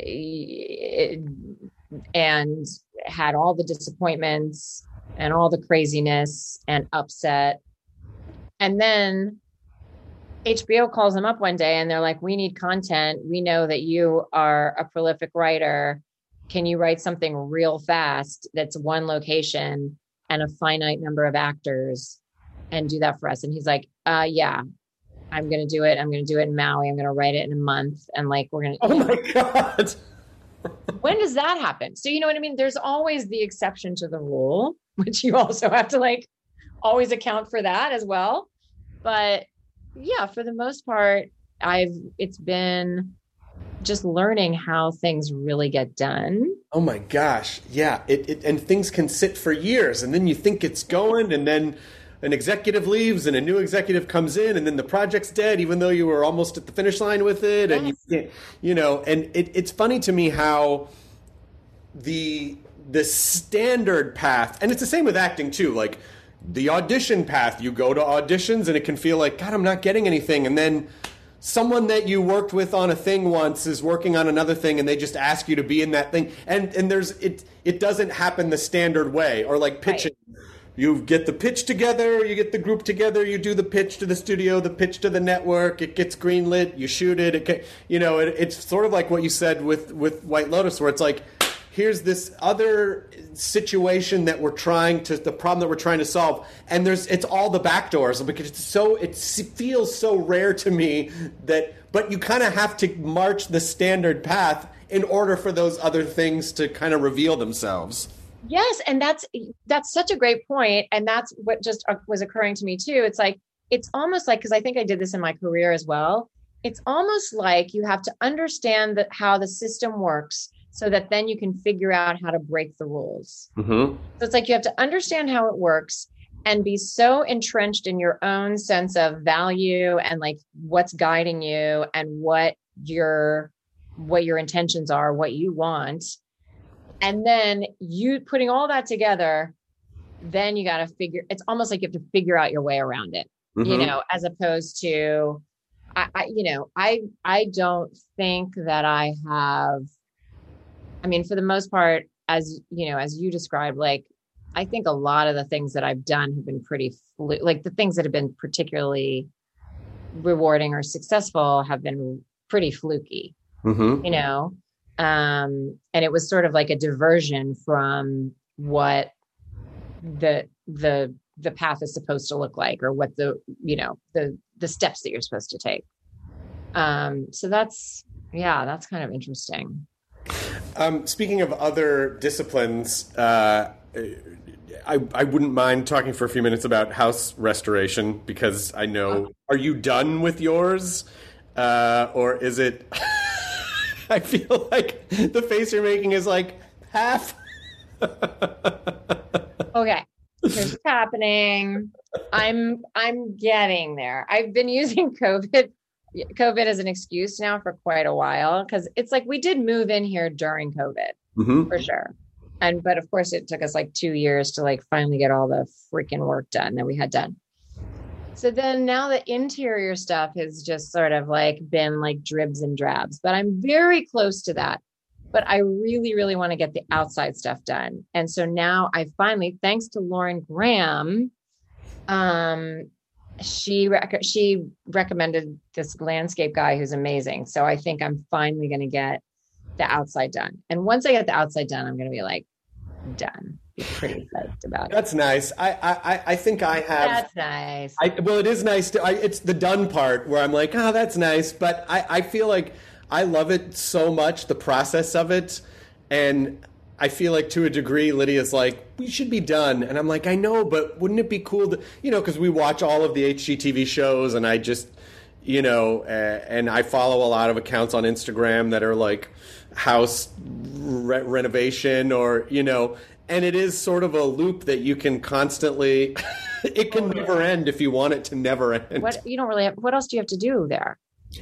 and had all the disappointments and all the craziness and upset. And then HBO calls him up one day and they're like, we need content. We know that you are a prolific writer. Can you write something real fast that's one location and a finite number of actors and do that for us? And he's like, yeah, I'm going to do it. I'm going to do it in Maui. I'm going to write it in a month. And like, we're going to, oh my God. When does that happen? So, you know what I mean? There's always the exception to the rule, which you also have to like always account for that as well. But yeah, for the most part, it's been just learning how things really get done. Oh my gosh. Yeah. And things can sit for years, and then you think it's going, and then an executive leaves and a new executive comes in, and then the project's dead, even though you were almost at the finish line with it. Yes. And you can't, and it's funny to me how the standard path, and it's the same with acting too, like the audition path, you go to auditions and it can feel like, God, I'm not getting anything. And then someone that you worked with on a thing once is working on another thing, and they just ask you to be in that thing. And it doesn't happen the standard way. Or like pitching. Right. You get the pitch together, you get the group together, you do the pitch to the studio, the pitch to the network, it gets greenlit, you shoot it. It's sort of like what you said with White Lotus, where it's like, here's this other situation that the problem that we're trying to solve, and it's all the back doors, because it feels so rare to me but you kind of have to march the standard path in order for those other things to kind of reveal themselves. Yes, and that's such a great point, and that's what just was occurring to me too. It's like it's almost like, because I think I did this in my career as well. It's almost like you have to understand that how the system works, so that then you can figure out how to break the rules. Mm-hmm. So it's like you have to understand how it works and be so entrenched in your own sense of value and like what's guiding you and what your intentions are, what you want. And then you putting all that together, then you got to it's almost like you have to figure out your way around it, as opposed to, I don't think that I have, for the most part, as you described, like, I think a lot of the things that I've done have been pretty like the things that have been particularly rewarding or successful have been pretty fluky, and it was sort of like a diversion from what the path is supposed to look like, or what the steps that you're supposed to take. So that's kind of interesting. Speaking of other disciplines, I wouldn't mind talking for a few minutes about house restoration, because I know, are you done with yours? Or is it, I feel like the face you're making is like half. Okay. Here's what's happening. I'm getting there. I've been using COVID as an excuse now for quite a while, because it's like we did move in here during COVID, for sure. But of course it took us like 2 years to like finally get all the freaking work done that we had done. So then now the interior stuff has just sort of like been like dribs and drabs, but I'm very close to that. But I really, really want to get the outside stuff done. And so now I finally, thanks to Lauren Graham, she recommended this landscape guy who's amazing. So I think I'm finally going to get the outside done. And once I get the outside done, I'm going to be like, done. Be pretty psyched about it. That's nice. I think I have. That's nice. Well, it is nice. It's the done part where I'm like, oh, that's nice. But I feel like I love it so much, the process of it. And I feel like to a degree, Lydia's like, we should be done. And I'm like, I know, but wouldn't it be cool to, because we watch all of the HGTV shows, and I just, and I follow a lot of accounts on Instagram that are like house renovation or, and it is sort of a loop that you can constantly, it can never end if you want it to never end. What else do you have to do there?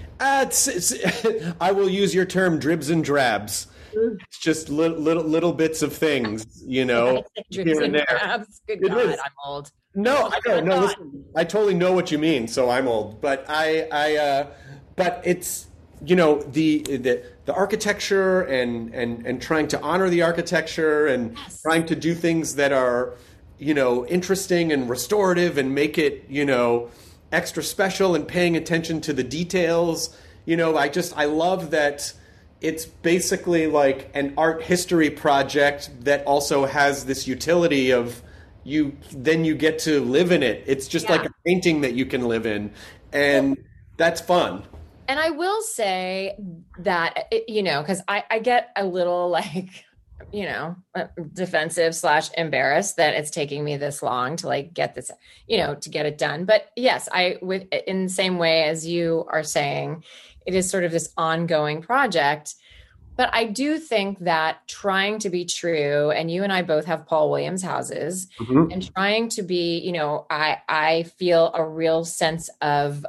I will use your term, dribs and drabs. It's just little bits of things, Dribs and drabs. Good God, I'm old. No, I don't. No, listen, I totally know what you mean. So I'm old, but but it's the architecture and trying to honor the architecture and trying to do things that are interesting and restorative and make it extra special and paying attention to the details. I love that. It's basically like an art history project that also has this utility of then you get to live in it. It's just like a painting that you can live in, and that's fun. And I will say that, because I get a little like, defensive / embarrassed that it's taking me this long to like get this, to get it done. But yes, in the same way as you are saying, it is sort of this ongoing project. But I do think that trying to be true, and you and I both have Paul Williams houses, and trying to be, I feel a real sense of,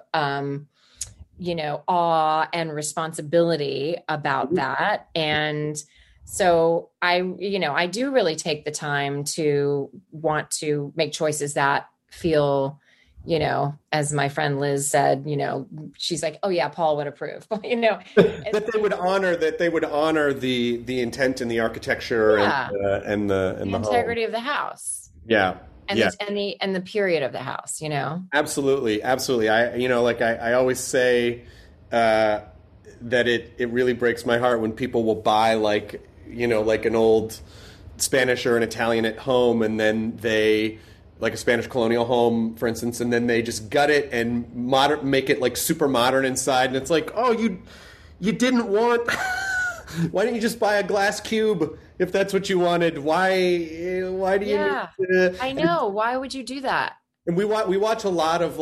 awe and responsibility about that. And so I do really take the time to want to make choices that feel, as my friend Liz said, she's like, oh yeah, Paul would approve, that they would honor the intent in the architecture and the integrity home. Of the house. Yeah. And the period of the house, Absolutely. I always say, that it really breaks my heart when people will buy like an old Spanish or an Italian at home, and then they, like a Spanish colonial home, for instance, and then they just gut it and make it like super modern inside. And it's like, oh, you didn't want Why didn't you just buy a glass cube if that's what you wanted? Why do you Yeah, need to, I know. Why would you do that? and we watch a lot of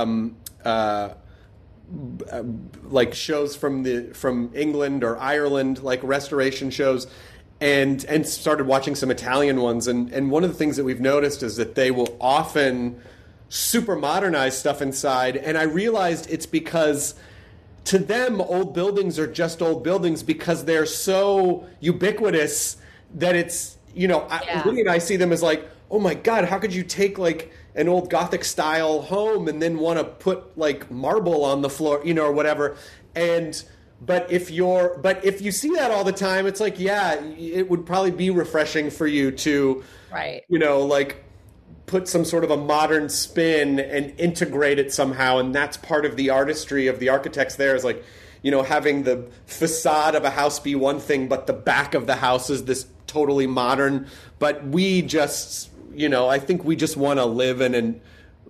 like shows from England or Ireland, like restoration shows, and started watching some Italian ones, and one of the things that we've noticed is that they will often super modernize stuff inside, and I realized it's because to them old buildings are just old buildings because they're so ubiquitous that it's, Woody and I see them as like, oh my God, how could you take like an old Gothic style home and then want to put like marble on the floor, or whatever. But if you see that all the time, it's like, yeah, it would probably be refreshing for you to, Right. like put some sort of a modern spin and integrate it somehow. And that's part of the artistry of the architects there, is like, having the facade of a house be one thing, but the back of the house is this totally modern. But we just, I think we just want to live in an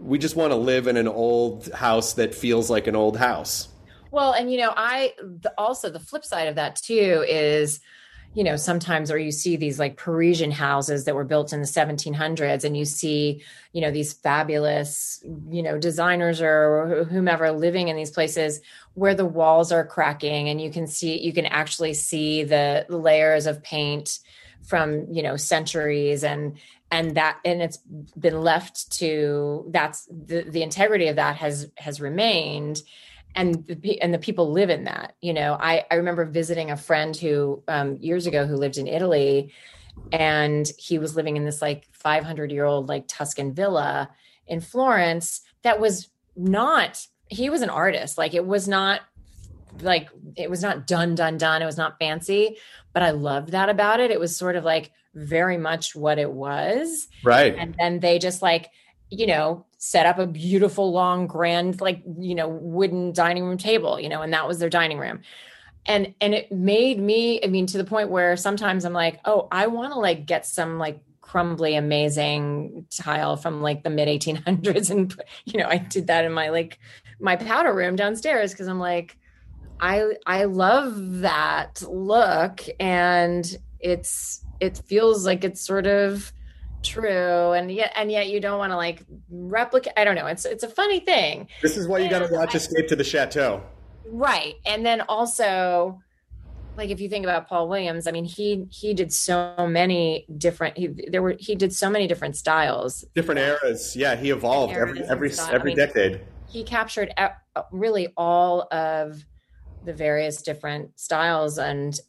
old house that feels like an old house. Well, and also the flip side of that too is, sometimes, or you see these like Parisian houses that were built in the 1700s, and you see, these fabulous, designers or whomever living in these places where the walls are cracking, and you can actually see the layers of paint from, centuries, and it's been left to, that's the integrity of that has remained. And the people live in that. I remember visiting a friend who years ago who lived in Italy, and he was living in this like 500-year-old like Tuscan villa in Florence that was not, he was an artist. Like it was not done. It was not fancy, but I loved that about it. It was sort of like very much what it was. Right. And then they just like, set up a beautiful, long, grand, like, wooden dining room table, and that was their dining room. And it made me, to the point where sometimes I'm like, oh, I want to like get some like crumbly, amazing tile from like the mid 1800s. And, I did that in my powder room downstairs. Cause I'm like, I love that look. And it feels like it's sort of true, and yet you don't want to like replicate. I don't know. It's a funny thing. This is why you got to watch Escape to the Chateau, right? And then also, like if you think about Paul Williams, he did so many different. He did so many different styles, different eras. Yeah, he evolved every decade. He captured really all of the various different styles, and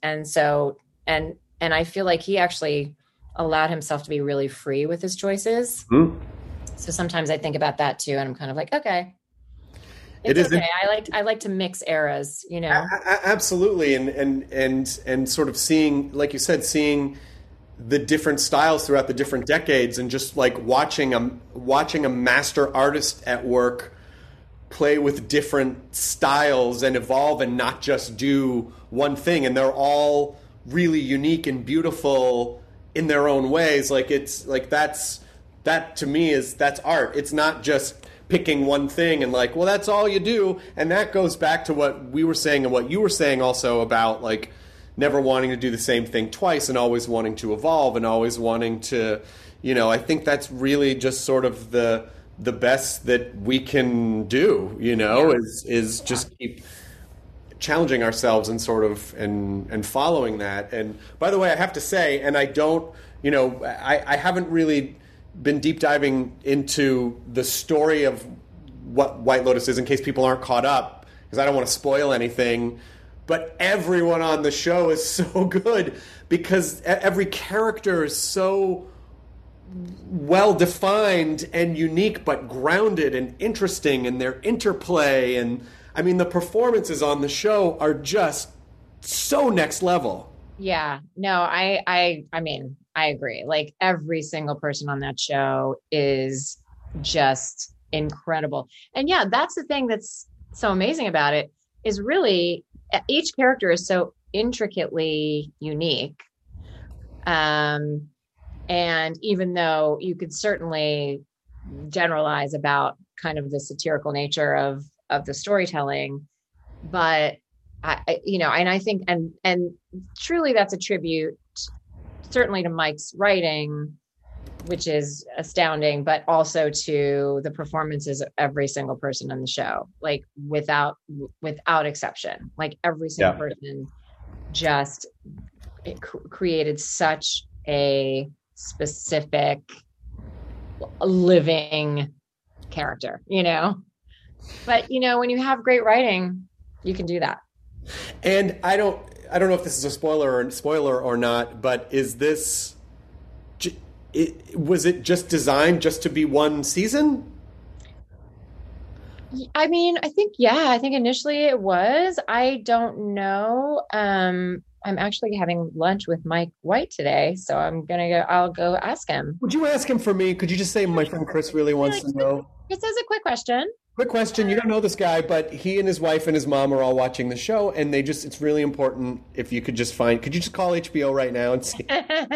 I feel like he actually allowed himself to be really free with his choices. Mm. So sometimes I think about that too, and I'm kind of like, okay, it's okay. I like to mix eras, Absolutely, and sort of seeing, like you said, seeing the different styles throughout the different decades, and just like watching a master artist at work play with different styles and evolve, and not just do one thing, and they're all really unique and beautiful in their own ways. Like it's like that to me that's art. It's not just picking one thing and like, well, that's all you do. And that goes back to what we were saying and what you were saying also about like never wanting to do the same thing twice, and always wanting to evolve, and always wanting to, I think that's really just sort of the best that we can do, is just keep challenging ourselves and sort of and following that. And by the way, I have to say, and I don't, I haven't really been deep diving into the story of what White Lotus is, in case people aren't caught up, because I don't want to spoil anything. But everyone on the show is so good, because every character is so well defined and unique, but grounded and interesting, and their interplay, and the performances on the show are just so next level. Yeah, no, I agree. Like every single person on that show is just incredible. And yeah, that's the thing that's so amazing about it, is really each character is so intricately unique. And even though you could certainly generalize about kind of the satirical nature of the storytelling, but and I think, and truly that's a tribute certainly to Mike's writing, which is astounding, but also to the performances of every single person in the show, like without exception, like every single person just created such a specific living character, but when you have great writing, you can do that. And I don't know if this is a spoiler or not, but is this, was it just designed just to be one season? I mean, I think initially it was. I don't know. I'm actually having lunch with Mike White today, so I'll go ask him. Would you ask him for me? Could you just say my friend Chris really wants to know? It says a quick question. Quick question. You don't know this guy, but he and his wife and his mom are all watching the show, and it's really important if you could just could you just call HBO right now and see?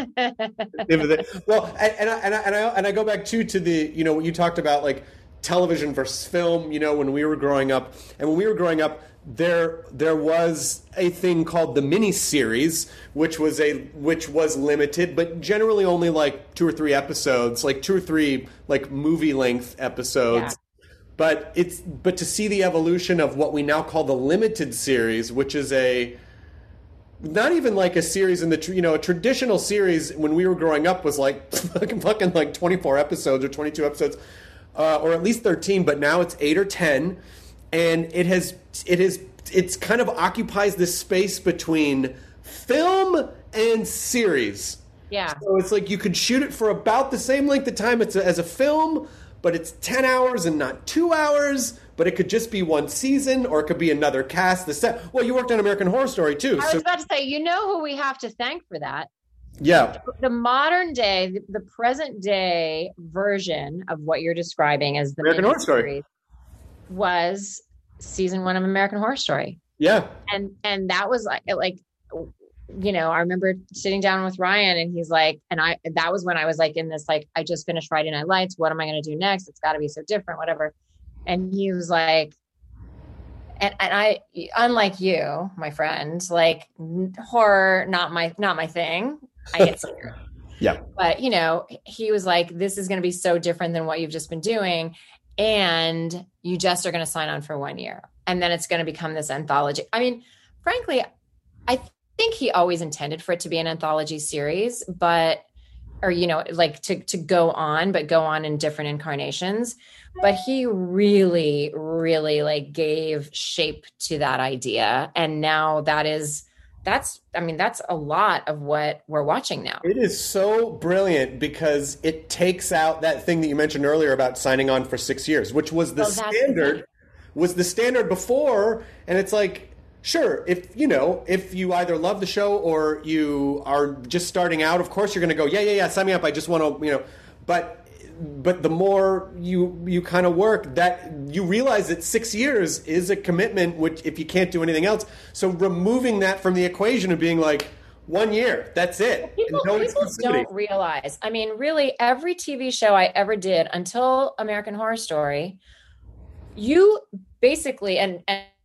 Well, and I go back to the, what you talked about, like television versus film, when we were growing up. And when we were growing up, there was a thing called the miniseries, which was limited, but generally only like 2 or 3 episodes, like 2 or 3 like movie length episodes. Yeah. But to see the evolution of what we now call the limited series, which is not even like a series in the a traditional series when we were growing up was like fucking like 24 episodes or 22 episodes, or at least 13. But now it's 8 or 10, and it's kind of occupies this space between film and series. Yeah. So it's like you could shoot it for about the same length of time as a film, but it's 10 hours and not 2 hours, but it could just be one season, or it could be another cast. Well, you worked on American Horror Story, too. I was about to say, who we have to thank for that? Yeah. The modern day, the present day version of what you're describing as the American Horror Story was season 1 of American Horror Story. Yeah. And that was like, I remember sitting down with Ryan, and he's like, that was when I was like in this, like, I just finished Friday Night Lights. What am I going to do next? It's got to be so different, whatever. And he was like, and I, unlike you, my friend, like horror, not my thing. I get scared. Yeah. But, he was like, this is going to be so different than what you've just been doing. And you just are going to sign on for 1 year. And then it's going to become this anthology. I mean, frankly, I think he always intended for it to be an anthology series, to go on in different incarnations. But he really, really like gave shape to that idea. And now that's a lot of what we're watching now. It is so brilliant because it takes out that thing that you mentioned earlier about signing on for 6 years, which was the standard before. And it's like, sure, if you either love the show or you are just starting out, of course you're going to go, yeah, sign me up. I just want to, but the more you kind of work, that you realize that 6 years is a commitment, which if you can't do anything else. So removing that from the equation of being like 1 year, that's it. People don't realize. I mean, really, every TV show I ever did until American Horror Story, you basically, and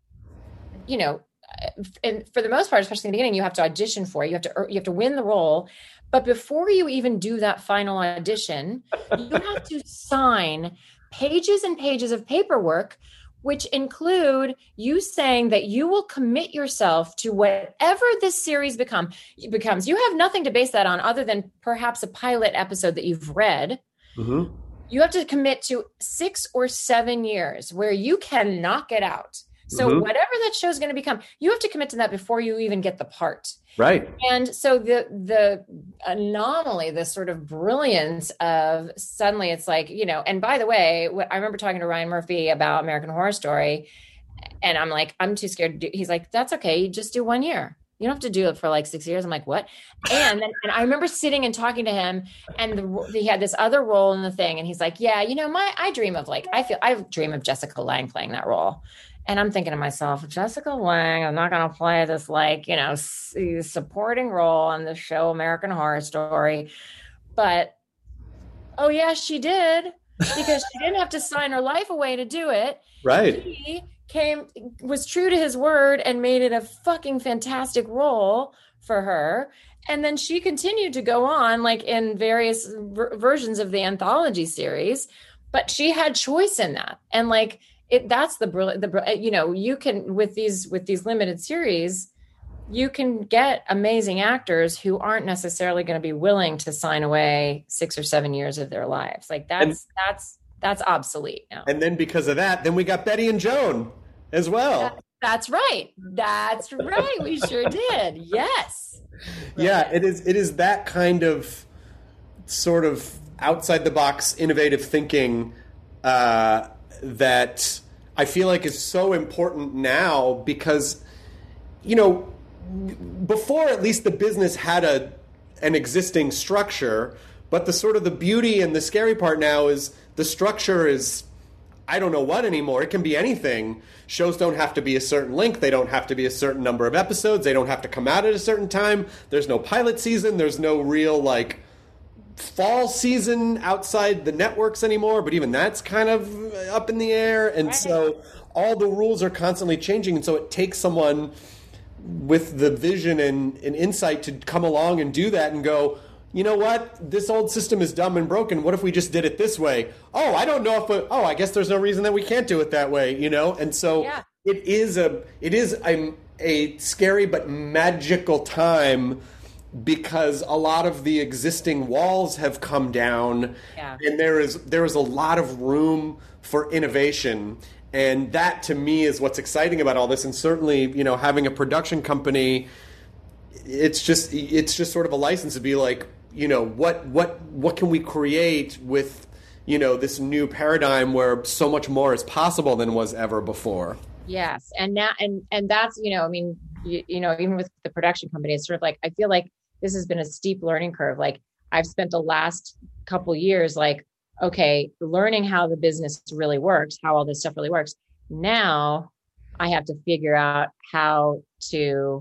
for the most part, especially in the beginning, you have to audition for it. You have to win the role. But before you even do that final audition, you have to sign pages and pages of paperwork, which include you saying that you will commit yourself to whatever this series becomes. You have nothing to base that on other than perhaps a pilot episode that you've read. Mm-hmm. You have to commit to 6 or 7 years where you cannot get out. So whatever that show is going to become, you have to commit to that before you even get the part. Right. And so the anomaly, the sort of brilliance of suddenly it's like, and by the way, I remember talking to Ryan Murphy about American Horror Story, and I'm like, I'm too scared to do. He's like, that's okay. You just do 1 year. You don't have to do it for like 6 years. I'm like, what? And I remember sitting and talking to him, and he had this other role in the thing. And he's like, yeah, I dream of Jessica Lange playing that role. And I'm thinking to myself, Jessica Lange, I'm not going to play this supporting role on the show American Horror Story. But, oh yeah, she did, because she didn't have to sign her life away to do it. Right. He was true to his word and made it a fucking fantastic role for her. And then she continued to go on like in various versions of the anthology series, but she had choice in that. And like that's the brilliant, you know, you can, with these limited series, you can get amazing actors who aren't necessarily going to be willing to sign away 6 or 7 years of their lives. Like that's obsolete now. And then because of that, then we got Betty and Joan as well. That's right. That's right. We sure did. Yes. Yeah, it is that kind of sort of outside the box innovative thinking that I feel like is so important now because, you know, before at least the business had an existing structure, but the sort of the beauty and the scary part now is the structure is I don't know what anymore. It can be anything. Shows don't have to be a certain length. They don't have to be a certain number of episodes. They don't have to come out at a certain time. There's no pilot season. There's no real like fall season outside the networks anymore, but even that's kind of up in the air. And so all the rules are constantly changing. And so it takes someone with the vision and insight to come along and do that and go, you know what? This old system is dumb and broken. What if we just did it this way? Oh, I don't know if I guess there's no reason that we can't do it that way, you know? And so it is a scary but magical time because a lot of the existing walls have come down and there is a lot of room for innovation. And that to me is what's exciting about all this. And certainly, you know, having a production company, it's just sort of a license to be like, you know, what can we create with, you know, this new paradigm where so much more is possible than was ever before. Yes. And now, and that's, you know, I mean, you know, even with the production company, it's sort of like, I feel like this has been a steep learning curve. Like I've spent the last couple years, like, okay, learning how the business really works, how all this stuff really works. Now I have to figure out how to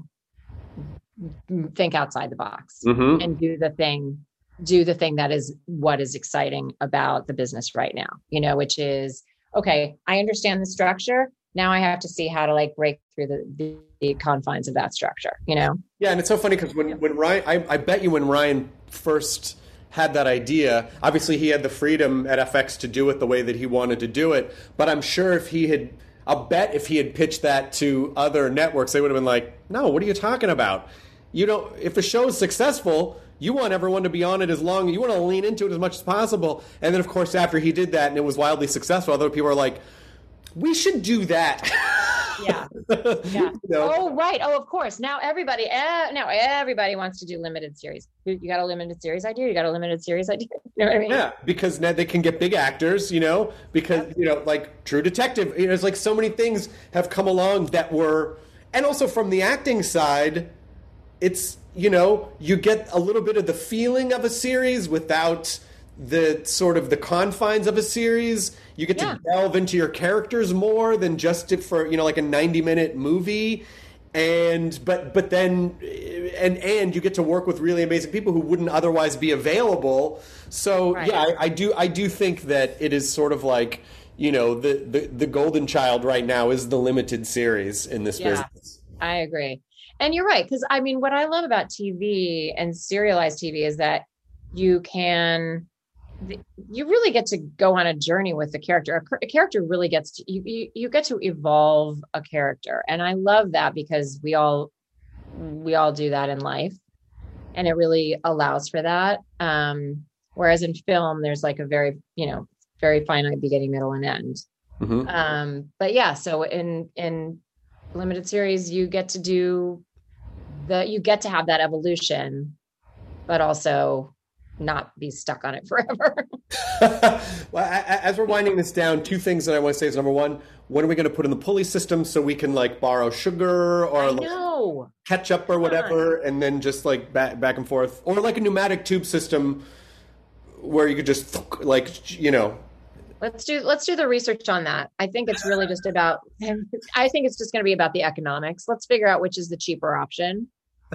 think outside the box and do the thing that is what is exciting about the business right now, you know, which is, okay, I understand the structure. Now I have to see how to like break through the confines of that structure, you know? Yeah. And it's so funny because when Ryan, I bet you when Ryan first had that idea, obviously he had the freedom at FX to do it the way that he wanted to do it. But I'm sure I'll bet if he had pitched that to other networks, they would have been like, no, what are you talking about? You don't, if a show is successful, you want everyone to be on it as long, you want to lean into it as much as possible. And then of course, after he did that and it was wildly successful, other people are like, we should do that. Yeah. You know? Oh, right. Oh, of course. Now everybody wants to do limited series. You got a limited series idea? You got a limited series idea? You know what I mean? Yeah, because now they can get big actors, you know, because, you know, like True Detective, you know, it's like so many things have come along that were, and also from the acting side, it's, you know, you get a little bit of the feeling of a series without the sort of the confines of a series. You get to delve into your characters more than just for, you know, like a 90-minute movie. But then you get to work with really amazing people who wouldn't otherwise be available. So I do think that it is sort of like, you know, the golden child right now is the limited series in this business. I agree. And you're right. Because I mean, what I love about TV and serialized TV is that you really get to go on a journey with the character. A character really gets to, you get to evolve a character. And I love that because we all do that in life and it really allows for that. Whereas in film, there's like a very, you know, very finite beginning, middle and end. But yeah, so in limited series, you get to have that evolution, but also not be stuck on it forever. Well, as we're winding this down, two things that I want to say is number one, when are we going to put in the pulley system so we can like borrow sugar or like ketchup or whatever, and then just like back and forth, or like a pneumatic tube system where you could just like, you know. Let's do the research on that. I think it's really just about, I think it's just going to be about the economics. Let's figure out which is the cheaper option.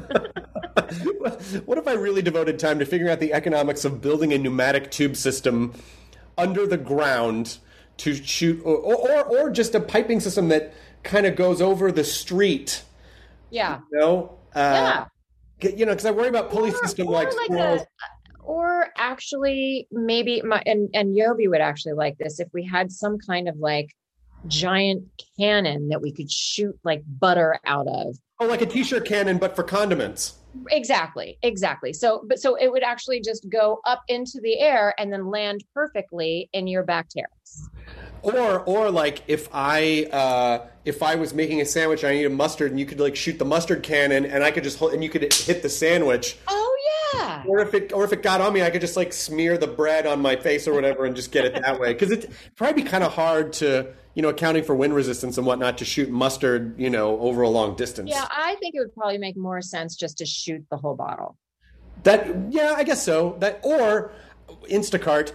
What if I really devoted time to figuring out the economics of building a pneumatic tube system under the ground to shoot, or just a piping system that kind of goes over the street. Yeah. You know? Yeah. You know, because I worry about pulley system like squirrels. Or actually, maybe and Yobi would actually like this if we had some kind of like giant cannon that we could shoot like butter out of. Oh, like a t-shirt cannon, but for condiments. Exactly. So it would actually just go up into the air and then land perfectly in your back terrace. Or like if I was making a sandwich, I needed mustard, and you could like shoot the mustard cannon, and I could just hold, and you could hit the sandwich. Oh yeah. Or if it got on me, I could just like smear the bread on my face or whatever, and just get it that way. Because it'd probably be kind of hard to, you know, accounting for wind resistance and whatnot, to shoot mustard, you know, over a long distance. Yeah, I think it would probably make more sense just to shoot the whole bottle. Yeah, I guess so. That or Instacart.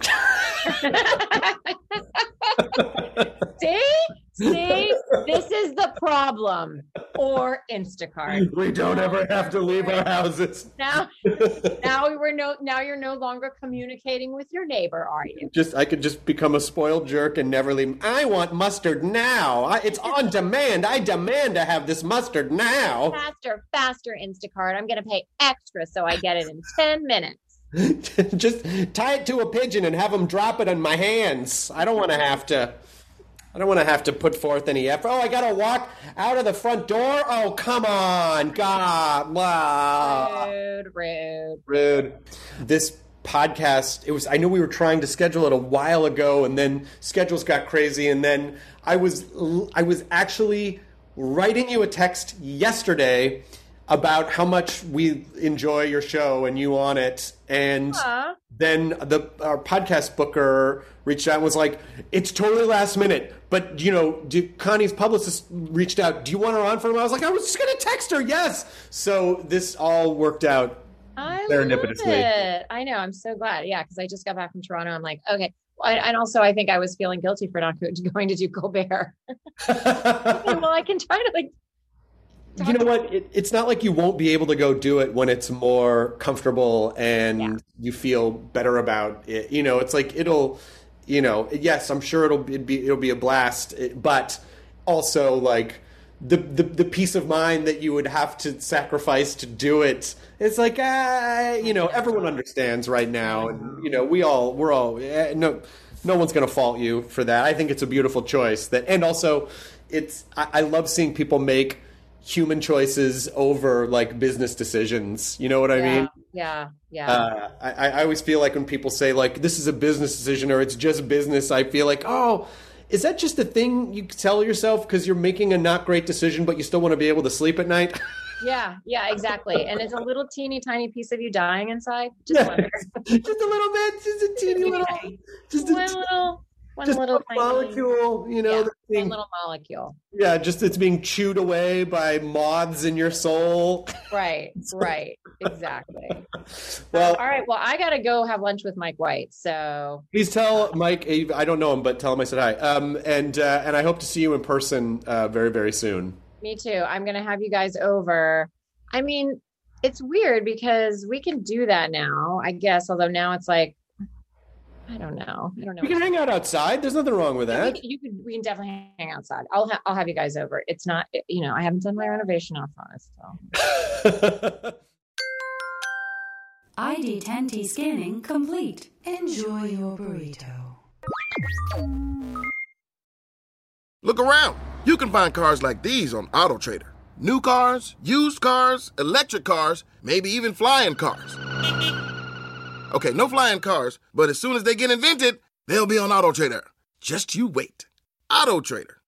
See, this is the problem. Or Instacart. We don't ever have to leave our houses. Now you're no longer communicating with your neighbor, are you? I could just become a spoiled jerk and never leave. I want mustard now. It's on demand. I demand to have this mustard now. Faster, Instacart. I'm going to pay extra so I get it in 10 minutes. Just tie it to a pigeon and have them drop it in my hands. I don't want to have to put forth any effort. Oh, I got to walk out of the front door? Oh, come on. God. Wow. Rude. This podcast, I knew we were trying to schedule it a while ago, and then schedules got crazy, and then I was actually writing you a text yesterday about how much we enjoy your show and you on it. And then our podcast booker reached out and was like, it's totally last minute, but, you know, Connie's publicist reached out. Do you want her on for him? I was like, I was just going to text her. Yes. So this all worked out serendipitously. I love it. I know. I'm so glad. Yeah. Because I just got back from Toronto. I'm like, okay. And also, I think I was feeling guilty for not going to do Colbert. Well, I can try to like. You know what? It's not like you won't be able to go do it when it's more comfortable and you feel better about it. You know, it's like yes, I'm sure it'll be a blast, but also like the peace of mind that you would have to sacrifice to do it. It's like everyone understands right now, and you know no one's going to fault you for that. I think it's a beautiful choice and also I love seeing people make human choices over like business decisions. You know what I mean? Yeah. I always feel like when people say like, this is a business decision or it's just business, I feel like, oh, is that just a thing you tell yourself because you're making a not great decision, but you still want to be able to sleep at night? Yeah, exactly. And it's a little teeny tiny piece of you dying inside. Just a little bit, just a teeny little, just one little molecule, you know, one little molecule. Yeah, just it's being chewed away by moths in your soul. Right, exactly. Well, all right. Well, I got to go have lunch with Mike White. So please tell Mike. I don't know him, but tell him I said hi. And I hope to see you in person very, very soon. Me too. I'm going to have you guys over. I mean, it's weird because we can do that now, I guess. Although now it's like. I don't know. We can hang out outside. There's nothing wrong with that. We can definitely hang outside. I'll have you guys over. It's not, I haven't done my renovation off on it. So. ID10T scanning complete. Enjoy your burrito. Look around. You can find cars like these on AutoTrader. New cars, used cars, electric cars, maybe even flying cars. Okay, no flying cars, but as soon as they get invented, they'll be on AutoTrader. Just you wait. AutoTrader.